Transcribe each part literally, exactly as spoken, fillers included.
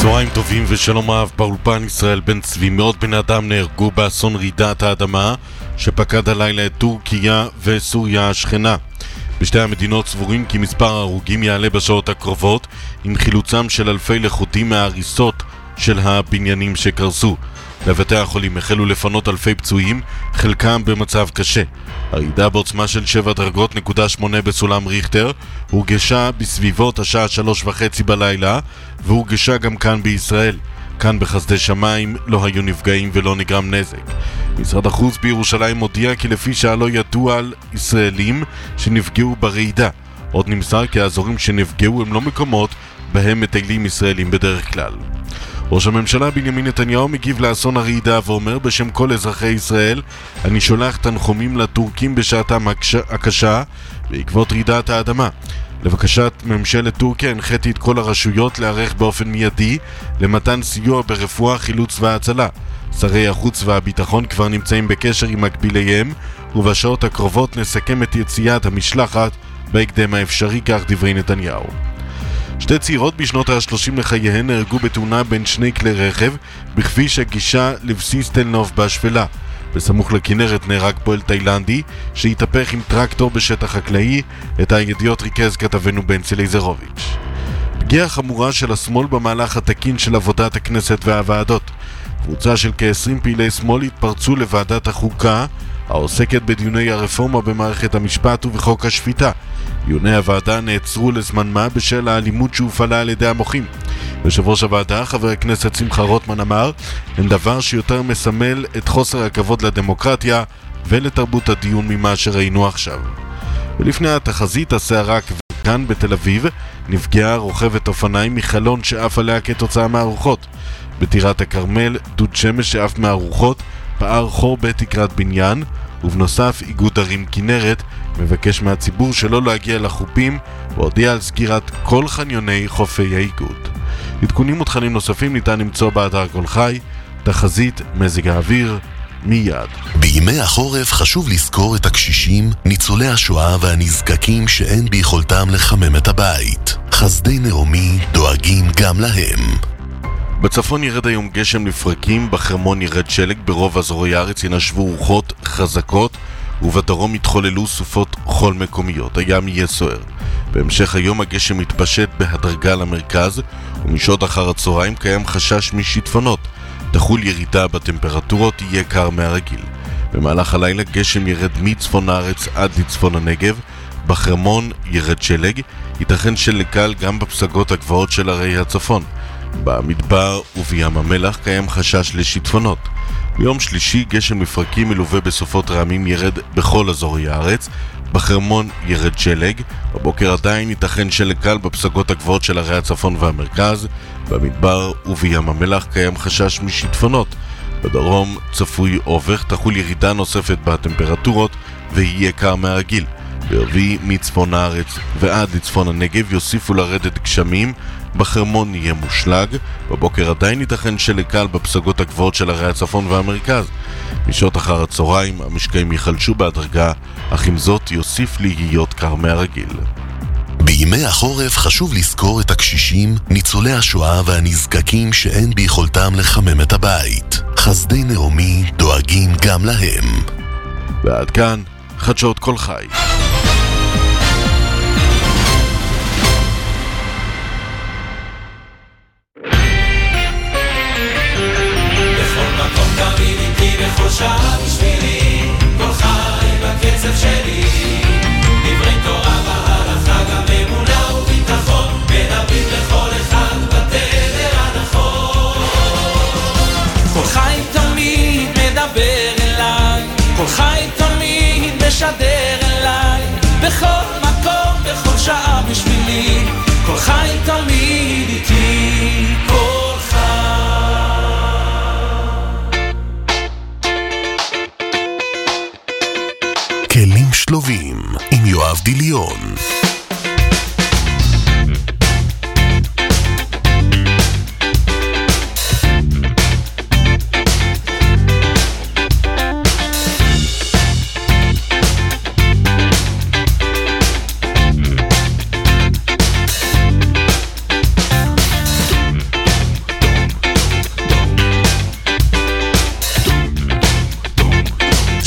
צהריים טובים ושלום רב. באולפן ישראל בן צבי, מאות בני אדם נהרגו באסון רעידת האדמה שפקד הלילה את טורקיה וסוריה השכנה. בשתי המדינות סבורים כי מספר ההרוגים יעלה בשעות הקרובות עם חילוצם של אלפי לכודים מההריסות של הבניינים שקרסו. לבתי החולים החלו לפנות אלפי פצועים, חלקם במצב קשה. הרעידה בעוצמה של שבע דרגות נקודה שמונה בסולם ריכטר הורגשה בסביבות השעה שלוש וחצי בלילה, והורגשה גם כאן בישראל. כאן בחסדי שמיים לא היו נפגעים ולא נגרם נזק. משרד החוץ בירושלים הודיע כי לפי שלא ידוע על ישראלים שנפגעו ברעידה. עוד נמסר כי האזורים שנפגעו הם לא מקומות בהם מטיילים ישראלים בדרך כלל. ראש הממשלה בנימין נתניהו מגיב לאסון הרעידה ואומר בשם כל אזרחי ישראל: אני שולח תנחומים לטורקים בשעתם הקשה בעקבות רעידת האדמה. לבקשת ממשלת טורקיה הנחיתי את כל הרשויות להיערך באופן מיידי למתן סיוע ברפואה, חילוץ והצלה. שרי החוץ והביטחון כבר נמצאים בקשר עם מקביליהם, ובשעות הקרובות נסכם את יציאת המשלחת בהקדם האפשרי, כך דברי נתניהו. שתי צעירות בשנות ה-שלושים לחייהן נהרגו בתאונה בין שני כלי רכב בכביש הגישה לבסיס תל נוף בשפלה. בסמוך לכנרת נהרג פועל תאילנדי שהתהפך עם טרקטור בשטח חקלאי. את הידיעות ריכז כתבנו בנצי לייזרוביץ'. פגיעה חמורה של השמאל במהלך התקין של עבודת הכנסת והוועדות. קבוצה של כ-עשרים פעילי שמאל התפרצו לוועדת החוקה העוסקת בדיוני הרפורמה במערכת המשפט ובחוק השפיטה. דיוני הוועדה נעצרו לזמן מה בשל האלימות שהופעלה על ידי המוחים. יושב ראש הוועדה, חבר הכנסת שמחה רוטמן, אמר: אין דבר שיותר מסמל את חוסר הכבוד לדמוקרטיה ולתרבות הדיון ממה שראינו עכשיו. ולפני התחזית הסערה כאן בתל אביב נפגעה רוכבת אופניים מחלון שאף עליה כתוצאה מהרוחות. בטירת הכרמל דוד שמש שאף מהרוחות פער חור בתקרת בניין, ובנוסף איגוד ערים כנרת מבקש מהציבור שלא להגיע לחופים והודיע על סגירת כל חניוני חופי האיגוד. עדכונים ותכנים נוספים ניתן למצוא באתר כל חי. תחזית מזג האוויר מיד. בימי החורף חשוב לזכור את הקשישים, ניצולי השואה והנזקקים שאין ביכולתם לחמם את הבית. חסדי נעמי דואגים גם להם. בצפון ירד היום גשם לפרקים, בחרמון ירד שלג, ברוב אזורי הארץ ינשבו רוחות חזקות, ובדרום יתחוללו סופות חול מקומיות. הים יהיה סוער. בהמשך היום הגשם מתפשט בהדרגה למרכז, ומשעות אחר הצהריים קיים חשש משיטפונות. תחול ירידה בטמפרטורות, יהיה קר מהרגיל. במהלך הלילה גשם ירד מצפון הארץ עד לצפון הנגב, בחרמון ירד שלג, ייתכן שלג קל גם בפסגות הגבוהות של ערי הצפון. במדבר ובים המלח קיים חשש לשיטפונות. ביום שלישי גשם מפרקים מלווה בסופות רעמים ירד בכל אזורי הארץ, בחרמון ירד שלג, בבוקר עדיין ייתכן שלג קל בפסגות הגבוהות של ערי הצפון והמרכז, במדבר ובים המלח קיים חשש משיטפונות. בדרום צפוי אובך, תחול ירידה נוספת בטמפרטורות ויהיה קר מהרגיל. ברביעי מצפון הארץ ועד לצפון הנגב יוסיפו לרדת גשמים, בחרמון יהיה מושלג, בבוקר עדיין ייתכן שלג קל בפסגות הגבוהות של ערי הצפון והמרכז. משעות אחר הצהריים המשקעים יחלשו בהדרגה, אך עם זאת יוסיף להיות קר מהרגיל. בימי החורף חשוב לזכור את הקשישים, ניצולי השואה והנזקקים שאין ביכולתם לחמם את הבית. חסדי נעמי דואגים גם להם. ועד כאן חדשות כל חי. בכל שעה בשבילי, כל חי בקצב שלי, דברי תורה והלכה, גם אמונה וביטחון, מדברים לכל אחד בתדר הנכון. כל חי תמיד מדבר אליי, כל חי תמיד משדר אליי, בכל מקום, בכל שעה בשבילי, כל חי תמיד איתי, כל חי. כלים שלובים עם יואב דיליון.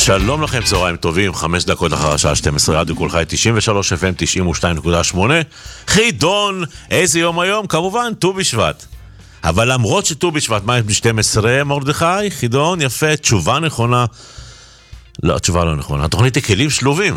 שלום לכם, צהריים טובים, חמש דקות אחר השעה שתים עשרה, רדיו קול חי תשעים ושלוש אף אם תשעים ושתיים נקודה שמונה. חידון, איזה יום היום? כמובן, ט"ו בשבט. אבל למרות שט"ו בשבט, מה יש ב-שתים עשרה, מרדכי? חידון, יפה, תשובה נכונה. לא, תשובה לא נכונה. התוכנית היא כלים שלובים.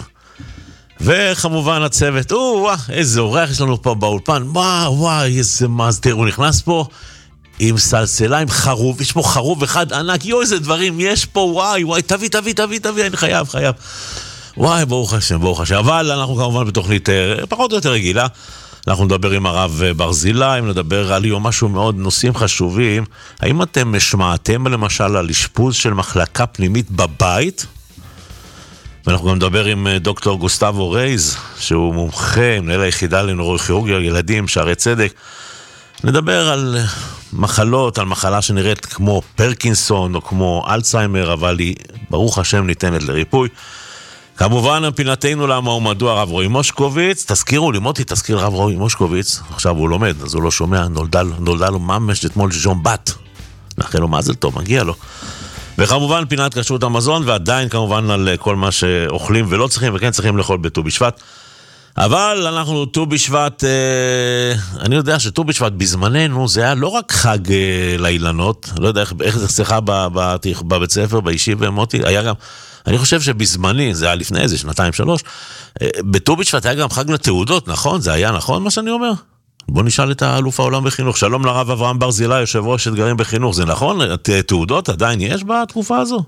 וכמובן הצוות, או, וואו, איזה אורח יש לנו פה באולפן. וואו, וואו, איזה מזדר, הוא נכנס פה עם סלסלה, עם חרוב, יש פה חרוב אחד ענק, יו, איזה דברים יש פה, וואי, וואי, תביא, תביא, תביא, תביא, אני חייב, חייב. וואי, ברוך השם, ברוך השם. אבל אנחנו כמובן בתוכנית פחות או יותר רגילה. אנחנו נדבר עם הרב ברזילי, נדבר על יום משהו מאוד, נושאים חשובים. האם אתם שמעתם למשל על אשפוז של מחלקה פנימית בבית? ואנחנו גם נדבר עם דוקטור גוסטבו רייז, שהוא מומחה, מנהל היחידה לנוירוכירורגיה ילדים, שערי צדק. נדבר על מחלות, על מחלה שנראית כמו פרקינסון או כמו אלצהיימר, אבל היא ברוך השם ניתנת לריפוי. כמובן, פינתנו למה הוא מדוע הרב רועי מושקוביץ. תזכירו לי, מוטי, תזכיר הרב רועי מושקוביץ. עכשיו הוא לומד, אז הוא לא שומע, נולדה, נולדה לו ממש אתמול ז'ון בת. נאחל לו מזל טוב, מגיע לו. וכמובן, פינת כשרות המזון, ועדיין כמובן על כל מה שאוכלים ולא צריכים וכן צריכים לאכול בט"ו בשבט. אבל אנחנו ט"ו בשבט, אה, אני יודע שט"ו בשבט בזמננו זה היה לא רק חג אה, לאילנות, לא יודע איך, איך זה שיחה בבית ספר, באישי ומוטי, היה גם, אני חושב שבזמני, זה היה לפני איזה שנתיים שלוש, אה, בט"ו בשבט היה גם חג לתעודות, נכון? זה היה נכון מה שאני אומר? בוא נשאל את האלוף העולם בחינוך. שלום לרב אברהם ברזילי, יושב ראש אתגרים בחינוך, זה נכון? תעודות עדיין יש בתקופה הזו?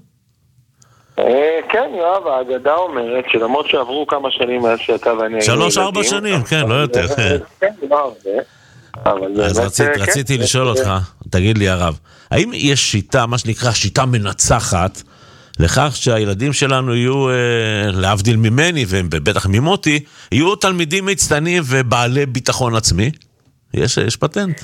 כן, יואב, האגדה אומרת שלמרות שעברו כמה שנים מאז שאתה ואני... שלוש, ארבע שנים, כן, לא יותר. כן, לא הרבה. אז רציתי לשאול אותך, תגיד לי הרב, האם יש שיטה, מה שנקרא שיטה מנצחת, לכך שהילדים שלנו יהיו, להבדיל ממני ובטח ממותי, יהיו תלמידים מצטיינים ובעלי ביטחון עצמי? יש פטנט?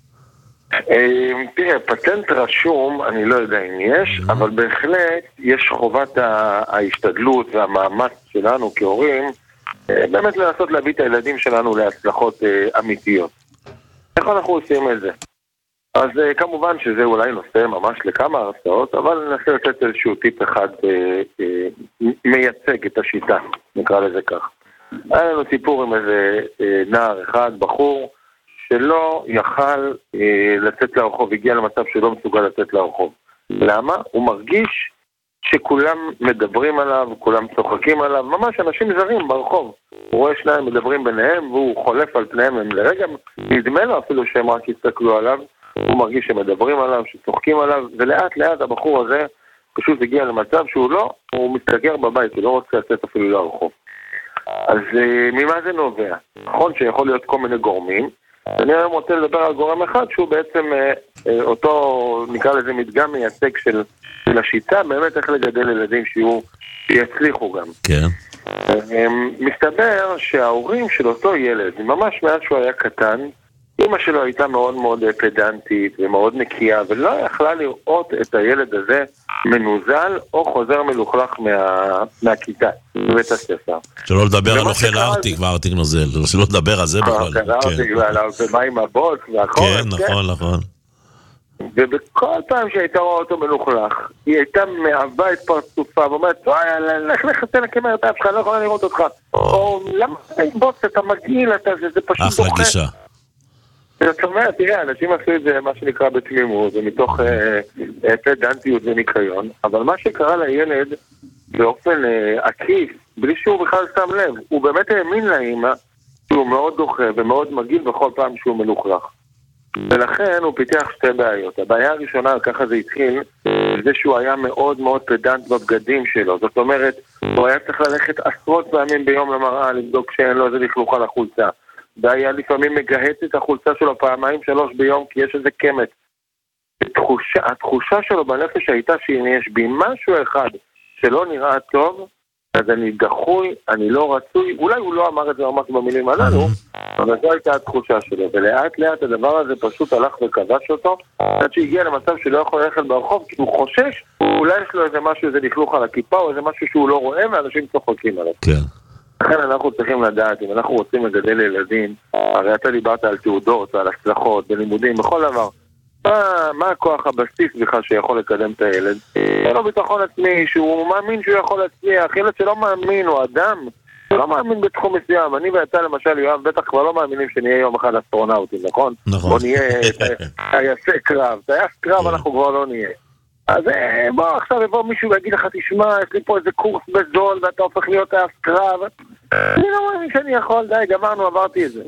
תראה, פטנט רשום, אני לא יודע אם יש, אבל בהחלט יש חובת ההשתדלות והמאמץ שלנו כהורים, באמת לנסות להביא את הילדים שלנו להצלחות אמיתיות. איך אנחנו עושים את זה? אז כמובן שזה אולי נושא ממש לכמה הרצאות, אבל ננסה לתת איזשהו טיפ אחד מייצג את השיטה, נקרא לזה כך. היה לנו סיפור עם איזה נער אחד, בחור, שלא יכל אה, לצאת לרחוב, הגיע למצב שלא מסוגל לצאת לרחוב. למה? הוא מרגיש שכולם מדברים עליו, כולם צוחקים עליו, ממש אנשים זרים ברחוב. הוא רואה שניים מדברים ביניהם, והוא חולף על פניהם, הם לרגע נדמה לו אפילו שהם רק יסתכלו עליו, הוא מרגיש שמדברים עליו, שצוחקים עליו, ולאט לאט הבחור הזה פשוט הגיע למצב שהוא לא, הוא מסתגר בבית, הוא לא רוצה לצאת אפילו לרחוב. אז אה, ממה זה נובע? נכון שיכול להיות כל מיני גורמים, אני היום רוצה לדבר על גורם אחד שהוא בעצם אותו, נקרא לזה מדגם מייצג של, של השיטה, באמת איך לגדל ילדים שיהיו, שיצליחו גם. כן. מסתבר שההורים של אותו ילד, ממש מאז שהוא היה קטן, אמא שלו הייתה מאוד מאוד פדנטית ומאוד נקייה, ולא יכלה לראות את הילד הזה מנוזל או חוזר מלוכלך מה, מהכיתה, מבית הספר. שלא לדבר על אוכל ארטיק וארטיק נוזל, שלא לדבר על זה בכלל. אוכל ארטיק ומה עם הבוץ והכל. כן, נכון, נכון. ובכל פעם שהייתה רואה אותו מלוכלך, היא הייתה מעבה את פרצופה, ואומרת, לך לחסן לקמר את אף אחד, לא יכולה לראות אותך. או למה אתה בוץ, אתה מגעיל, זה פשוט דוחה. אחלה גישה. זאת אומרת, תראה, אנשים עשו את זה מה שנקרא בתמימות, ומתוך פדנטיות וניקיון, אבל מה שקרה לילד באופן עקיף, בלי שהוא בכלל שם לב, הוא באמת האמין לאמא שהוא מאוד דוחה ומאוד מגעיל בכל פעם שהוא מלוכלך. ולכן הוא פיתח שתי בעיות. הבעיה הראשונה, ככה זה התחיל, זה שהוא היה מאוד מאוד פדנט בבגדים שלו. זאת אומרת, הוא היה צריך ללכת עשרות פעמים ביום למראה, לבדוק שאין לו איזה לכלוך על החולצה. והיה לפעמים מגהץ את החולצה שלו פעמיים שלוש ביום, כי יש איזה קמת. התחושה, התחושה שלו בנפש הייתה שאם יש בי משהו אחד שלא נראה טוב, אז אני דחוי, אני לא רצוי, אולי הוא לא אמר את זה ממש במילים הללו, אבל זו הייתה התחושה שלו, ולאט לאט הדבר הזה פשוט הלך וכבש אותו, עד שהגיע למצב שלא יכול ללכת ברחוב, כי הוא חושש, אולי יש לו איזה משהו, איזה לכלוך על הכיפה, או איזה משהו שהוא לא רואה, ואנשים צוחקים עליו. כן. לכן אנחנו צריכים לדעת, אם אנחנו רוצים לגדל ילדים, הרי אתה דיברת על תעודות, על הצלחות, בלימודים, בכל דבר, מה, מה הכוח הבסיס בכלל שיכול לקדם את הילד? אין לו ביטחון עצמי, שהוא מאמין שהוא יכול להצליח. ילד שלא מאמין, הוא אדם, שלא מאמין בתחום מסוים. אני ואתה למשל, יואב, בטח כבר לא מאמינים שנהיה יום אחד אסטרונאוטים, נכון? נכון. או נהיה טייסי קרב. טייס קרב אנחנו כבר לא נהיה. אז בוא, עכשיו יבוא מישהו ויגיד לך, תשמע, יש לי פה איזה קורס בזול, ואתה הופך להיות טייס קרב. אני לא מאמין שאני יכול, די, גמרנו, עברתי את זה.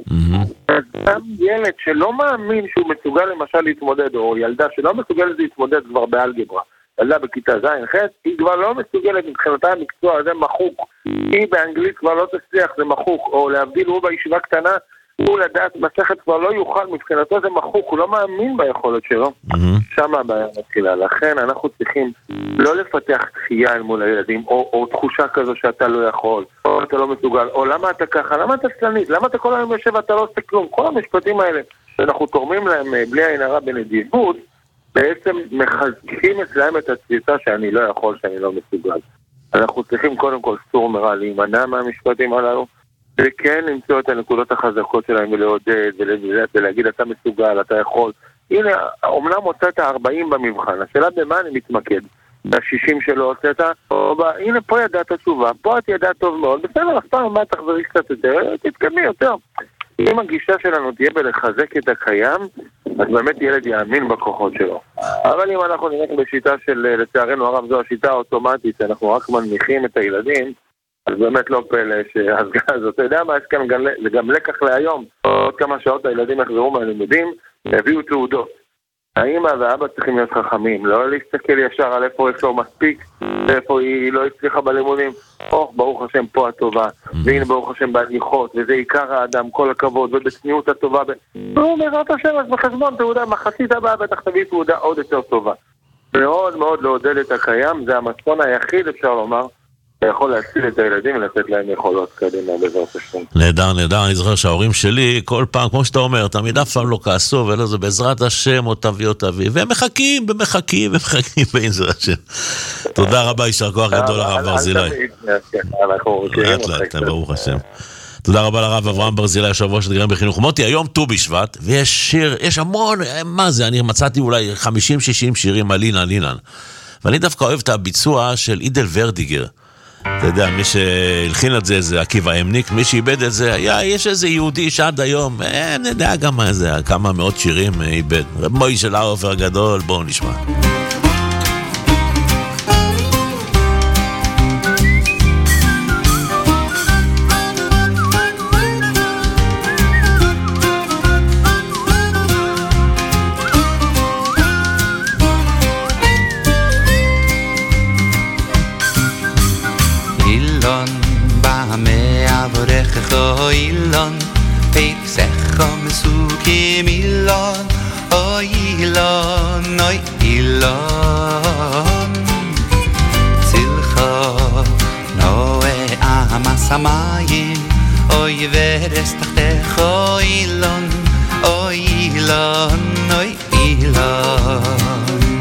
גם ילד שלא מאמין שהוא מסוגל למשל להתמודד, או ילדה שלא מסוגלת להתמודד כבר באלגברה, ילדה בכיתה ז' ח', היא כבר לא מסוגלת מבחינתה המקצוע, זה מחוק. היא באנגלית כבר לא תצליח, זה מחוק. או להבדיל, הוא בישיבה קטנה, הוא לדעת מסכת כבר לא יוכל, מבחינתו זה מחוק, הוא לא מאמין ביכולת שלו. שם הבעיה מתחילה. לכן אנחנו צריכים לא לפתח דחייה אל מול הילדים, או, או תחושה כזו שאתה לא יכול, או אתה לא מסוגל, או למה אתה ככה, למה אתה סלנית, למה אתה כל היום יושב ואתה לא עושה כלום. כל המשפטים האלה שאנחנו תורמים להם בלי עין הרע בנדיבות, בעצם מחזקים אצלהם את התפיסה שאני לא יכול, שאני לא מסוגל. אנחנו צריכים קודם כל סור מרע להימנע מהמשפטים הללו, וכן למצוא את הנקודות החזקות שלהם ולעודד ולהגיד אתה מסוגל, אתה יכול. הנה, אומנם הוצאת ארבעים במבחן, השאלה במה אני מתמקד? בשישים שלא הוצאת, או ב... הנה פה ידעת תשובה, פה את ידעת טוב מאוד, בסדר, אף פעם מה תחזרי קצת יותר, תתקדמי יותר. אם הגישה שלנו תהיה בלחזק את הקיים, אז באמת ילד יאמין בכוחות שלו. אבל אם אנחנו נלך בשיטה של, לצערנו הרב, זו השיטה האוטומטית, אנחנו רק מנמיכים את הילדים, אז באמת לא פלא שההסגה הזאת, אתה יודע מה, זה גם לקח להיום, עוד כמה שעות הילדים יחזרו מהלימודים, הביאו תעודות. האמא והאבא צריכים להיות חכמים, לא להסתכל ישר על איפה יש לו מספיק, ואיפה היא לא הצליחה בלימודים. או, ברוך השם, פה הטובה, והנה ברוך השם בהליכות, וזה עיקר האדם, כל הכבוד, ובצניעות הטובה. והוא בעזרת השם, אז בחשבון תעודה, מחצית הבאה בטח תביא תעודה עוד יותר טובה. מאוד מאוד לעודד את הקיים, זה המספון היחיד, אפשר לומר, יכול להציל את הילדים ולתת להם יכולות קדימה בעזרת השם. נהדר, נהדר, אני זוכר שההורים שלי כל פעם, כמו שאתה אומר, תמיד אף פעם לא כעסו, ולא זה בעזרת השם או תביא או תביא, והם מחכים ומחכים ומחכים בעזרת השם. תודה רבה, יישר כוח גדול לרב ברזילי. לאט לאט, ברוך השם. תודה רבה לרב אברהם ברזילי, יושב ראש הדגלים בחינוך. מוטי, היום ט"ו בשבט, ויש שיר, יש המון, מה זה, אני מצאתי אולי חמישים שישים שירים על אילן אילן. ואני דווקא אוהב את הביצוע של אידל ורדיגר. אתה יודע, מי שהלחין את זה, זה עקיבא אמניק, מי שאיבד את זה, היה, יש איזה יהודי שעד היום, אה, נדע גם מה זה, כמה מאות שירים איבד. רב מוישה לאופר גדול, בואו נשמע. O Ilon, Peisecho Mesukim Ilon, O Ilon, O Ilon. Tzilcho Noe Amas Hamayim, O Yeveres Tachtecho Ilon, O Ilon, O Ilon.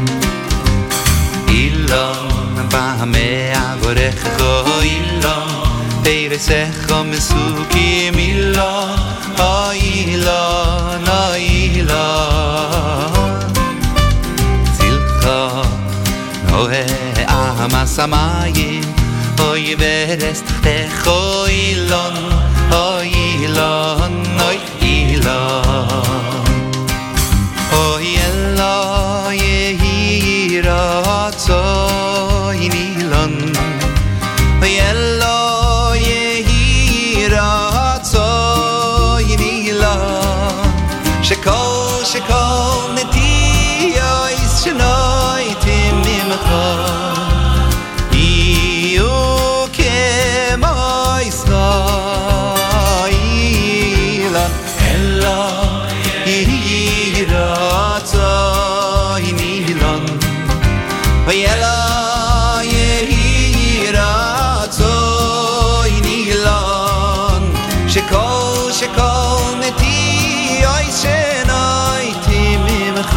Ilon Bamea Vorecho Ilon, Peisecho Mesukim Ilon, O Ilon, O Ilon. Tzilcho Noe Amas Hamayim, O Yeveres Tachtecho Ilon, O Ilon, O Ilon. O Yelo Yehi Ratzoin Ilon, O Yelo שכל שכל נטייה יש שנויתם ממך יהיו כמו ישראל אלא יהי רצוי נילון ואלא יהי רצוי נילון שכל שכל נטייה יש שנויתם ממך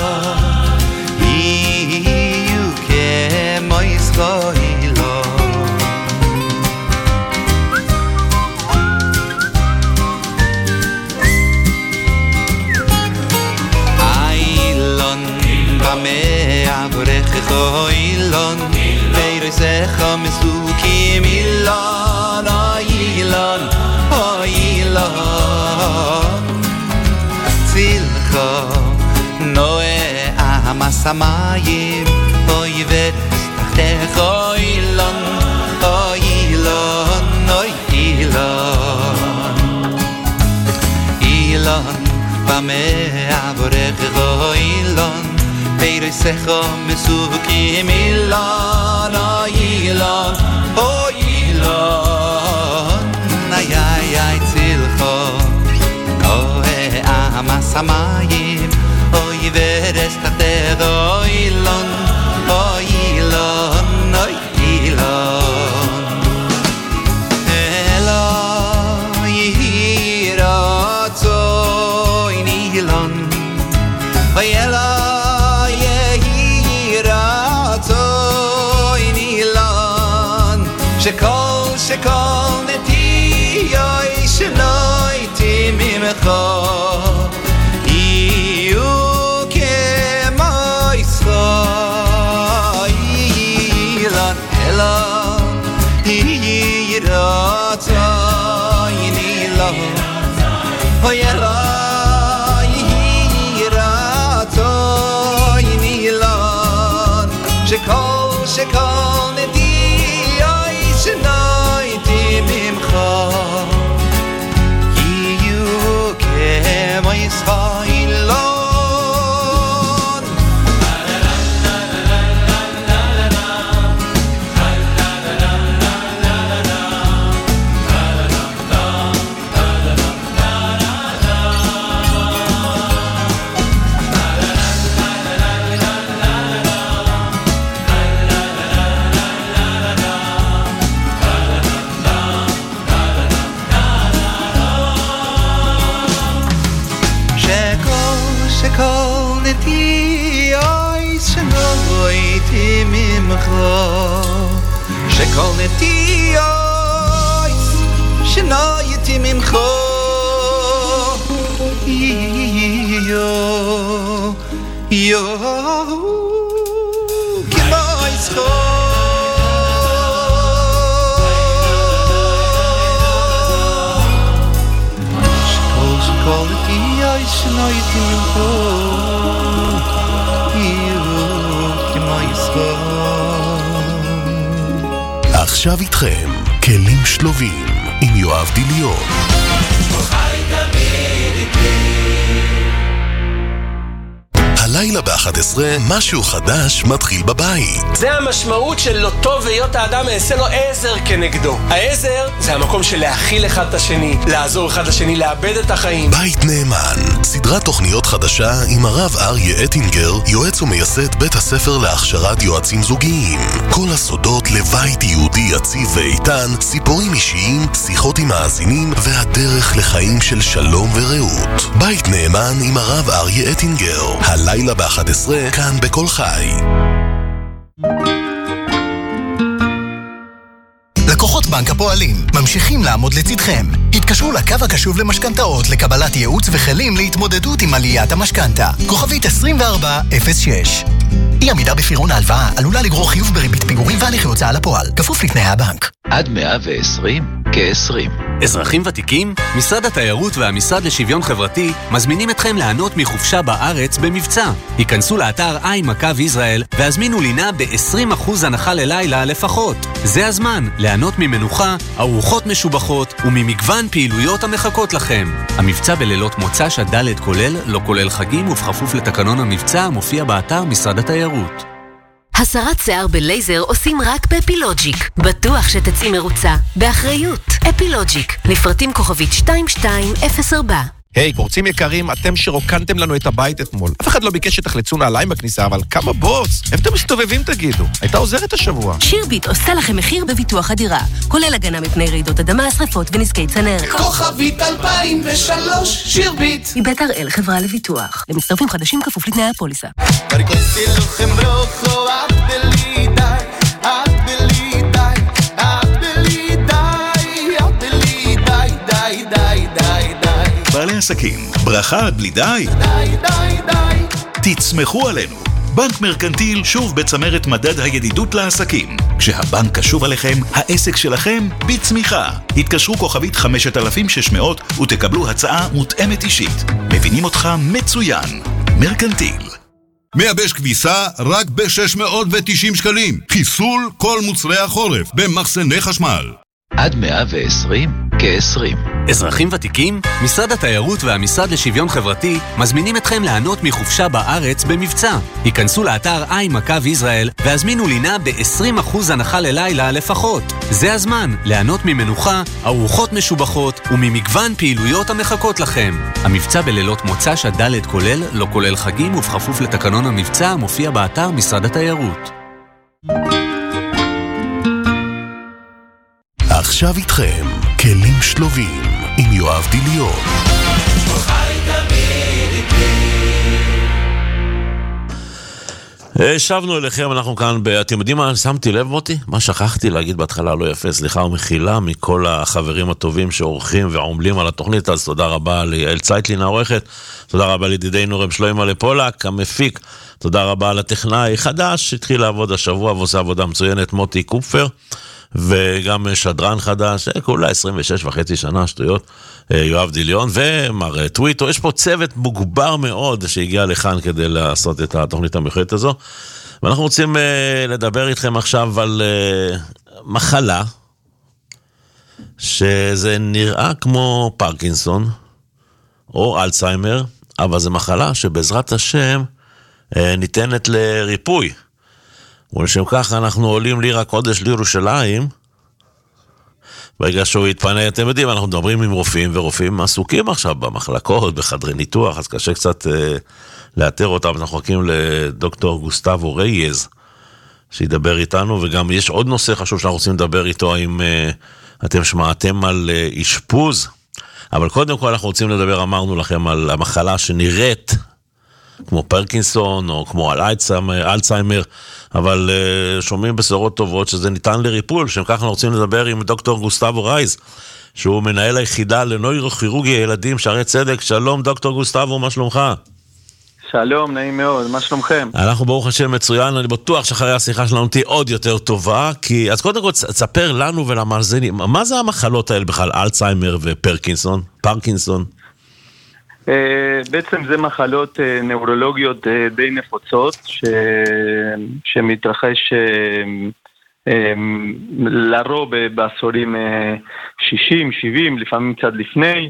יהיו כמו ישראל אילון במעברך אילון וירסך מסוקים אילון אילון אילון צילך נועה המסמיים אוי ורס תחתך אילון אילון אילון אילון במעברך אילון וירסך מסוקים אילון אילון אילון איי איי איי צילך נועה המסמיים אוי ורס תחתך אילון אילון אילון אלוהי רצוי אילון אוי אלוהי רצוי אילון שכל שכל נטיי שלא איתי ממך Oy Eloi Yirato Yinilon Shekol Shekol Nedi Oy Shenoi Timimcha Yiyu Kemo Yisraelon כל נתי אויס שלא הייתי ממך שכל נתי אויס שלא הייתי ממך יו יו כמו ישחו שכל שכל נתי אויס שלא הייתי ממך עכשיו איתכם כלים שלובים עם יואב דיליון. הלילה ב-אחת עשרה משהו חדש מתחיל בבית. זה המשמעות של לא טוב היות האדם יעשה לו עזר כנגדו. העזר זה המקום של להכיל אחד את השני, לעזור אחד לשני, לאבד את החיים. בית נאמן, סדרת תוכניות חדשה עם הרב אריה אטינגר, יועץ ומייסד בית הספר להכשרת יועצים זוגיים. כל הסודות לבית יהודי יציב ואיתן, סיפורים אישיים, שיחות עם מאזינים והדרך לחיים של שלום ורעות. בית נאמן עם הרב אריה אטינגר, הלילה ב-אחת עשרה כאן בכל חי. לקוחות בנק הפועלים ממשיכים לעמוד לצדכם. התקשרו לקו הקשוב למשכנתאות לקבלת ייעוץ וכלים להתמודדות עם עליית המשכנתה. כוכבית עשרים וארבע אפס שש. אי עמידה בפירעון ההלוואה עלולה לגרור חיוב בריבית פיגורים והליכי הוצאה לפועל, כפוף לתנאי הבנק. עד מאה ועשרים כ-עשרים. אזרחים ותיקים, משרד התיירות והמשרד לשוויון חברתי מזמינים אתכם ליהנות מחופשה בארץ במבצע. היכנסו לאתר איי מקו ישראל והזמינו לינה ב-עשרים אחוז הנחה ללילה לפחות. זה הזמן ליהנות ממנוחה, ארוחות משובחות וממגוון פעילויות המחכות לכם. המבצע בלילות מוצ"ש עד ד' כולל, לא כולל חגים ובכפוף לתקנון המבצע המופיע באתר משרד התיירות. הסרת שיער בלייזר עושים רק באפילוג'יק. בטוח שתצאי מרוצה. באחריות. אפילוג'יק. לפרטים כוכבית שתיים שתיים אפס ארבע. היי, hey, פורצים יקרים, אתם שרוקנתם לנו את הבית אתמול. אף אחד לא ביקש שתחלצו נעליים בכניסה, אבל כמה בוס? איפה אתם מסתובבים תגידו? הייתה עוזרת השבוע. שירביט עושה לכם מחיר בביטוח הדירה, כולל הגנה מפני רעידות אדמה, שרפות ונזקי צנרת. כוכבית אלפיים ושלוש, שירביט. מבית הראל חברה לביטוח. למצטרפים חדשים כפוף לתנאי הפוליסה. בעלי עסקים, ברכה עד בלי די? די, די, די. תצמחו עלינו. בנק מרקנטיל שוב בצמרת מדד הידידות לעסקים. כשהבנק קשוב עליכם, העסק שלכם בצמיחה. התקשרו כוכבית חמשת אלפים ושש מאות ותקבלו הצעה מותאמת אישית. מבינים אותך מצוין. מרקנטיל. מייבש כביסה רק ב-שש מאות ותשעים שקלים. חיסול כל מוצרי החורף במחסני חשמל. עד מאה ועשרים כ-עשרים. אזרחים ותיקים, משרד התיירות והמשרד לשוויון חברתי מזמינים אתכם ליהנות מחופשה בארץ במבצע. היכנסו לאתר איי מקו ישראל והזמינו לינה ב-עשרים אחוז הנחה ללילה לפחות. זה הזמן ליהנות ממנוחה, ארוחות משובחות וממגוון פעילויות המחכות לכם. המבצע בלילות מוצ"ש עד ד' כולל, לא כולל חגים ובכפוף לתקנון המבצע המופיע באתר משרד התיירות. עכשיו איתכם, כלים שלובים, עם יואב דיליון. שבנו אליכם, אנחנו כאן, ב... אתם יודעים מה שמתי לב מוטי? מה שכחתי להגיד בהתחלה לא יפה, סליחה ומחילה מכל החברים הטובים שעורכים ועומלים על התוכנית, אז תודה רבה ליעל צייטלין העורכת, תודה רבה לידידינו רב שלמה לפולק, המפיק, תודה רבה לטכנאי חדש, שהתחיל לעבוד השבוע ועושה עבודה מצוינת, מוטי קופפר, וגם שדרן חדש, כולה עשרים ושש וחצי שנה, שטויות, יואב דיליון, ומר טוויטו, יש פה צוות מוגבר מאוד שהגיע לכאן כדי לעשות את התוכנית המיוחדת הזו, ואנחנו רוצים לדבר איתכם עכשיו על מחלה, שזה נראה כמו פרקינסון, או אלצהיימר, אבל זו מחלה שבעזרת השם ניתנת לריפוי, ולשם כך אנחנו עולים לירה קודש לירושלים, ברגע שהוא יתפנה, אתם יודעים, אנחנו מדברים עם רופאים, ורופאים עסוקים עכשיו במחלקות, בחדרי ניתוח, אז קשה קצת אה, לאתר אותם, אנחנו חכים לדוקטור גוסטבו רייז, שידבר איתנו, וגם יש עוד נושא חשוב שאנחנו רוצים לדבר איתו, האם אה, אתם שמעתם על אה, אשפוז, אבל קודם כל אנחנו רוצים לדבר, אמרנו לכם, על המחלה שנראית, כמו פרקינסון, או כמו אלצהיימר, אבל uh, שומעים בשורות טובות שזה ניתן לריפול, שכך אנחנו רוצים לדבר עם דוקטור גוסטבו רייז, שהוא מנהל היחידה לנוירוכירורגיה ילדים שערי צדק. שלום דוקטור גוסטבו, מה שלומך? שלום, נעים מאוד, מה שלומכם? אנחנו ברוך השם מצוין, אני בטוח שאחרי השיחה שלנו תהיה עוד יותר טובה, כי אז קודם כל תספר לנו ולמאזינים, מה זה המחלות האלה בכלל, אלצהיימר ופרקינסון, פרקינסון? בעצם זה מחלות נאורולוגיות די נפוצות שמתרחש לרוב בעשורים שישים, שבעים, לפעמים קצת לפני,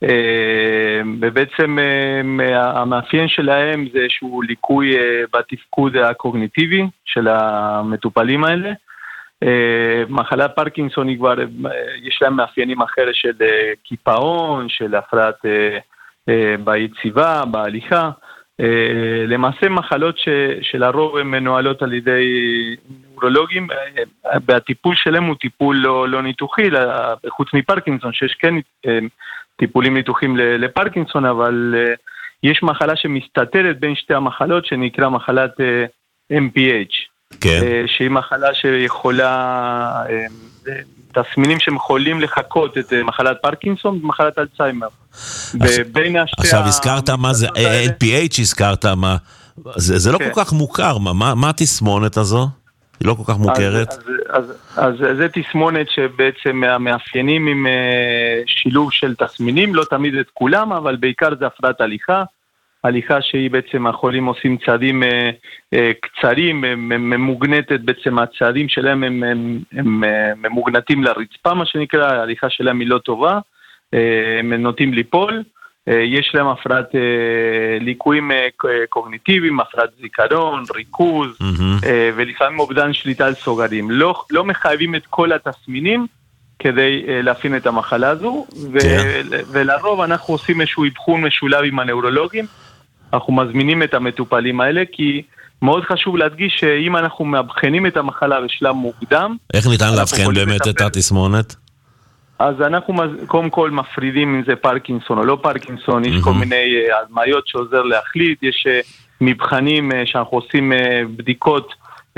ובעצם המאפיין שלהם זה איזשהו ליקוי בתפקוד הקוגניטיבי של המטופלים האלה. מחלה פרקינסון היא כבר, יש להם מאפיינים אחרים של קיפאון, של הפרעת ביציבה, בהליכה, למעשה מחלות שלרוב הן מנוהלות על ידי נוירולוגים, והטיפול שלהם הוא טיפול לא, לא ניתוחי, חוץ מפרקינסון, שיש כן טיפולים ניתוחים לפרקינסון, אבל יש מחלה שמסתתרת בין שתי המחלות, שנקרא מחלת אם פי אייץ', כן. שהיא מחלה שיכולה, תסמינים שיכולים לחכות את מחלת פרקינסון ומחלת אלצהיימר. עכשיו הזכרת מה זה, אם פי אייץ' הזכרת מה, זה לא כל כך מוכר, מה התסמונת הזו? היא לא כל כך מוכרת? אז זה תסמונת שבעצם המאפיינים עם שילוב של תסמינים, לא תמיד את כולם, אבל בעיקר זה הפרעת הליכה, הליכה שהיא בעצם החולים עושים צעדים קצרים, ממוגנטת בעצם הצעדים שלהם הם, הם, הם ממוגנטים לרצפה מה שנקרא, ההליכה שלהם היא לא טובה, הם נוטים ליפול, יש להם הפרעת ליקויים קוגניטיביים, הפרעת זיכרון, ריכוז, ולפעמים אובדן שליטה על סוגרים. לא, לא מחייבים את כל התסמינים כדי להפין את המחלה הזו, ולרוב אנחנו עושים איזשהו אבחון משולב עם הנאורולוגים, אנחנו מזמינים את המטופלים האלה, כי מאוד חשוב להדגיש שאם אנחנו מאבחנים את המחלה בשלב מוקדם, איך ניתן להבחן באמת את התסמונת? אז אנחנו קודם כל מפרידים אם זה פרקינסון או לא פרקינסון, יש כל מיני הדמיות שעוזר להחליט, יש מבחנים שאנחנו עושים בדיקות,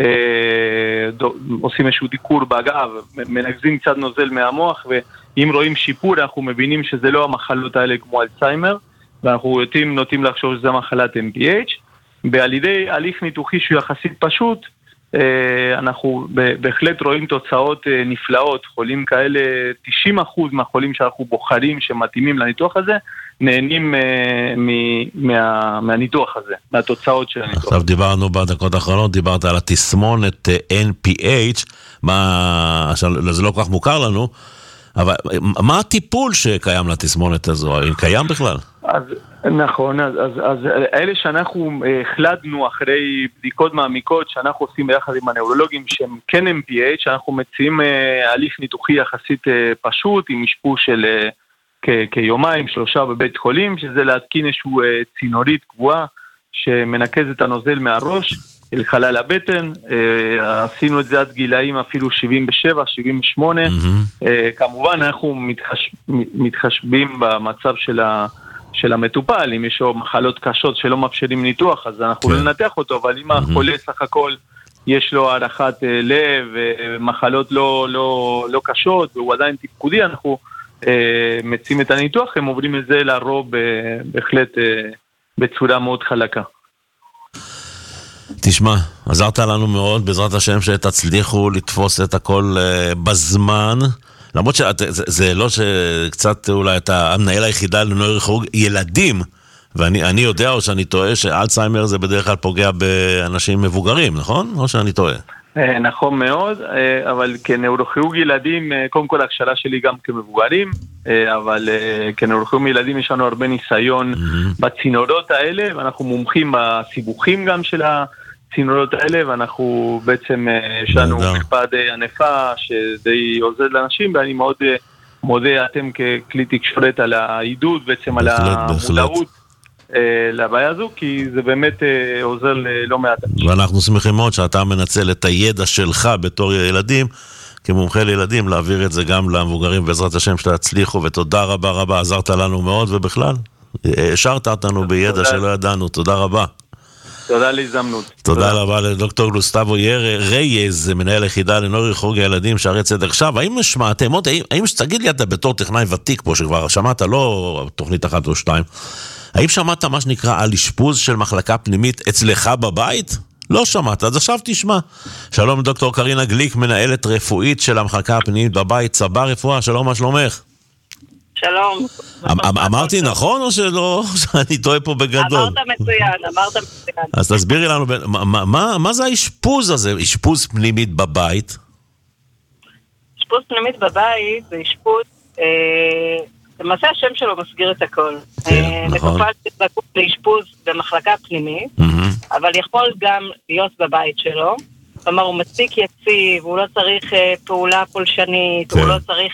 עושים איזשהו דיקור בגב, מנגזים קצת נוזל מהמוח, ואם רואים שיפור אנחנו מבינים שזה לא המחלות האלה כמו אלצהיימר, ואנחנו נוטים לחשוב שזה מחלת אם פי אייץ', ועל ידי הליך ניתוחי שהוא יחסית פשוט, אנחנו בהחלט רואים תוצאות נפלאות. חולים כאלה, תשעים אחוז מהחולים שאנחנו בוחרים שמתאימים לניתוח הזה, נהנים מה, מהניתוח הזה, מהתוצאות של הניתוח. עכשיו דיברנו בדקות האחרונות, דיברת על התסמונת אן פי אייץ', מה, זה לא כל כך מוכר לנו, אבל מה הטיפול שקיים לתסמונת הזו? אם קיים בכלל? אז, נכון, אז, אז, אז אלה שאנחנו החלטנו אחרי בדיקות מעמיקות שאנחנו עושים ביחד עם הנאורולוגים שהם כן אן פי אייץ', שאנחנו מציעים הליך ניתוחי יחסית פשוט עם משפוש של כ- כיומיים, שלושה בבית חולים, שזה להתקין איזשהו צינורית קבועה שמנקז את הנוזל מהראש אל חלל הבטן. אה, עשינו את זה עד גילאים אפילו שבעים ושבע, שבעים ושמונה. Mm-hmm. אה, כמובן אנחנו מתחש... מתחשבים במצב של, ה... של המטופל, אם יש לו מחלות קשות שלא מאפשרים ניתוח, אז אנחנו לא ננתח אותו, אבל אם החולה סך הכל יש לו הערכת לב, מחלות לא, לא, לא קשות, והוא עדיין תפקודי, אנחנו אה, מציעים את הניתוח, הם עוברים את זה לרוב אה, בהחלט אה, בצורה מאוד חלקה. תשמע, עזרת לנו מאוד, בעזרת השם שתצליחו לתפוס את הכל uh, בזמן, למרות שזה לא שקצת אולי אתה המנהל היחידה לנוירוכירורג ילדים, ואני אני יודע או שאני טועה שאלצהיימר זה בדרך כלל פוגע באנשים מבוגרים, נכון? או שאני טועה? נכון מאוד, אבל כנוירוכירורג ילדים, קודם כל ההכשרה שלי גם כמבוגרים, אבל כנוירוכירורג ילדים יש לנו הרבה ניסיון בצינורות האלה, ואנחנו מומחים בסיבוכים גם של הצינורות האלה, ואנחנו בעצם, יש לנו מקפד ענפה שדי עוזר לאנשים, ואני מאוד מודה אתם ככלי תקשורת על העידוד, בעצם על המודעות לבעיה הזו, כי זה באמת עוזר ללא מעט. ואנחנו שמחים מאוד שאתה מנצל את הידע שלך בתור ילדים, כמומחה לילדים, להעביר את זה גם למבוגרים, בעזרת השם שתצליחו, ותודה רבה רבה, עזרת לנו מאוד, ובכלל, השארת אותנו בידע שלא ידענו, תודה רבה. תודה להזדמנות. תודה רבה לדוקטור גוסטבו רייז, מנהל היחידה לנוירוכירורגיה ילדים, שערי צדק. עכשיו, האם שמעתם עוד, האם תגיד לי אתה בתור טכנאי ותיק פה, שכבר שמעת לא תוכנית אחת או שתיים, האם שמעת מה שנקרא על אשפוז של מחלקה פנימית אצלך בבית? לא שמעת, אז עכשיו תשמע. שלום דוקטור קרינה גליק, מנהלת רפואית של המחלקה הפנימית בבית, צבא רפואה, שלום, מה שלומך? שלום. אמרתי נכון או שלא? שאני טועה פה בגדול. אמרת מצוין, אמרת מצוין. אז תסבירי לנו, מה זה האשפוז הזה, אשפוז פנימית בבית? אשפוז פנימית בבית זה אשפוז... למעשה השם שלו מסגיר את הכל. מטופל שזקוק לאשפוז במחלקה פנימית, אבל יכול גם להיות בבית שלו. כלומר, הוא מספיק יציב, הוא לא צריך פעולה פולשנית, הוא לא צריך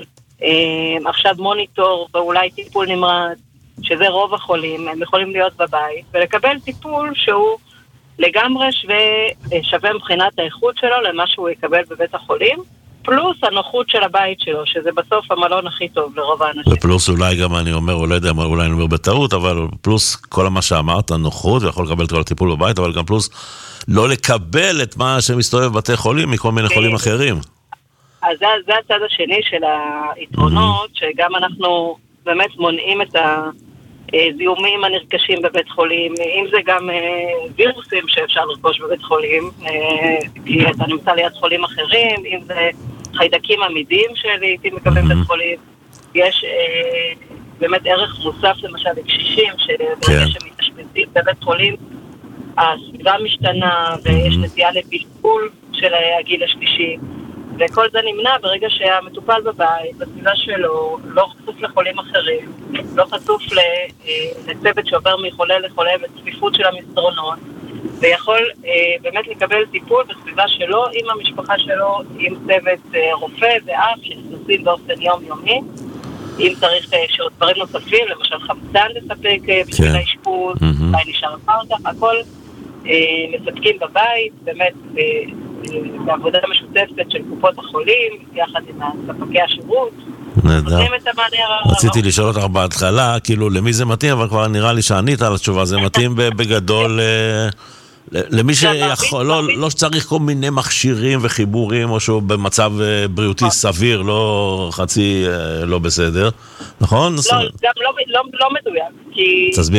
עכשיו מוניטור ואולי טיפול נמרץ, שזה רוב החולים, הם יכולים להיות בבית, ולקבל טיפול שהוא לגמרי שווה מבחינת האיכות שלו למה שהוא יקבל בבית החולים, פלוס הנוחות של הבית שלו, שזה בסוף המלון הכי טוב לרוב האנשים. ופלוס אולי גם אני אומר, אולי, אולי אני אומר בטעות, אבל פלוס כל מה שאמרת, נוחות, ויכול לקבל את כל הטיפול בבית, אבל גם פלוס לא לקבל את מה שמסתובב בבתי חולים מכל מיני חולים אחרים. אז זה, זה הצד השני של היתרונות, mm-hmm. שגם אנחנו באמת מונעים את הזיהומים הנרכשים בבית חולים, אם זה גם וירוסים שאפשר לרכוש בבית חולים, כי אתה נמצא ליד חולים אחרים, אם זה חיידקים עמידים שלעיתים מקבלים בבית חולים, יש באמת ערך מוסף למשל לקשישים, שברגע שמתאשפזים בבית חולים, הסביבה משתנה ויש נטייה לבלבול של הגיל השלישי, וכל זה נמנע ברגע שהמטופל בבית, בסביבה שלו, לא חשוף לחולים אחרים, לא חשוף לצוות שעובר מחולה לחולה וצפיפות של המסדרונות, ויכול באמת לקבל טיפול בסביבה שלו, עם המשפחה שלו, עם צוות רופא ואף שנכנסים באופן יומיומי, אם צריך שעוד דברים נוספים, למשל חמצן לספק בשביל האשפוז, אולי נשאר אחר כך, הכל מספקים בבית, באמת בעבודה משותפת של קופות החולים, יחד עם ספקי השירות. נהדר. רציתי לשאול אותך בהתחלה, כאילו למי זה מתאים, אבל כבר נראה לי שענית על התשובה, זה מתאים בגדול למי שיכול, לא שצריך כל מיני מכשירים וחיבורים, או שהוא במצב בריאותי סביר, לא חצי לא בסדר, נכון? לא, גם לא מדויק, כי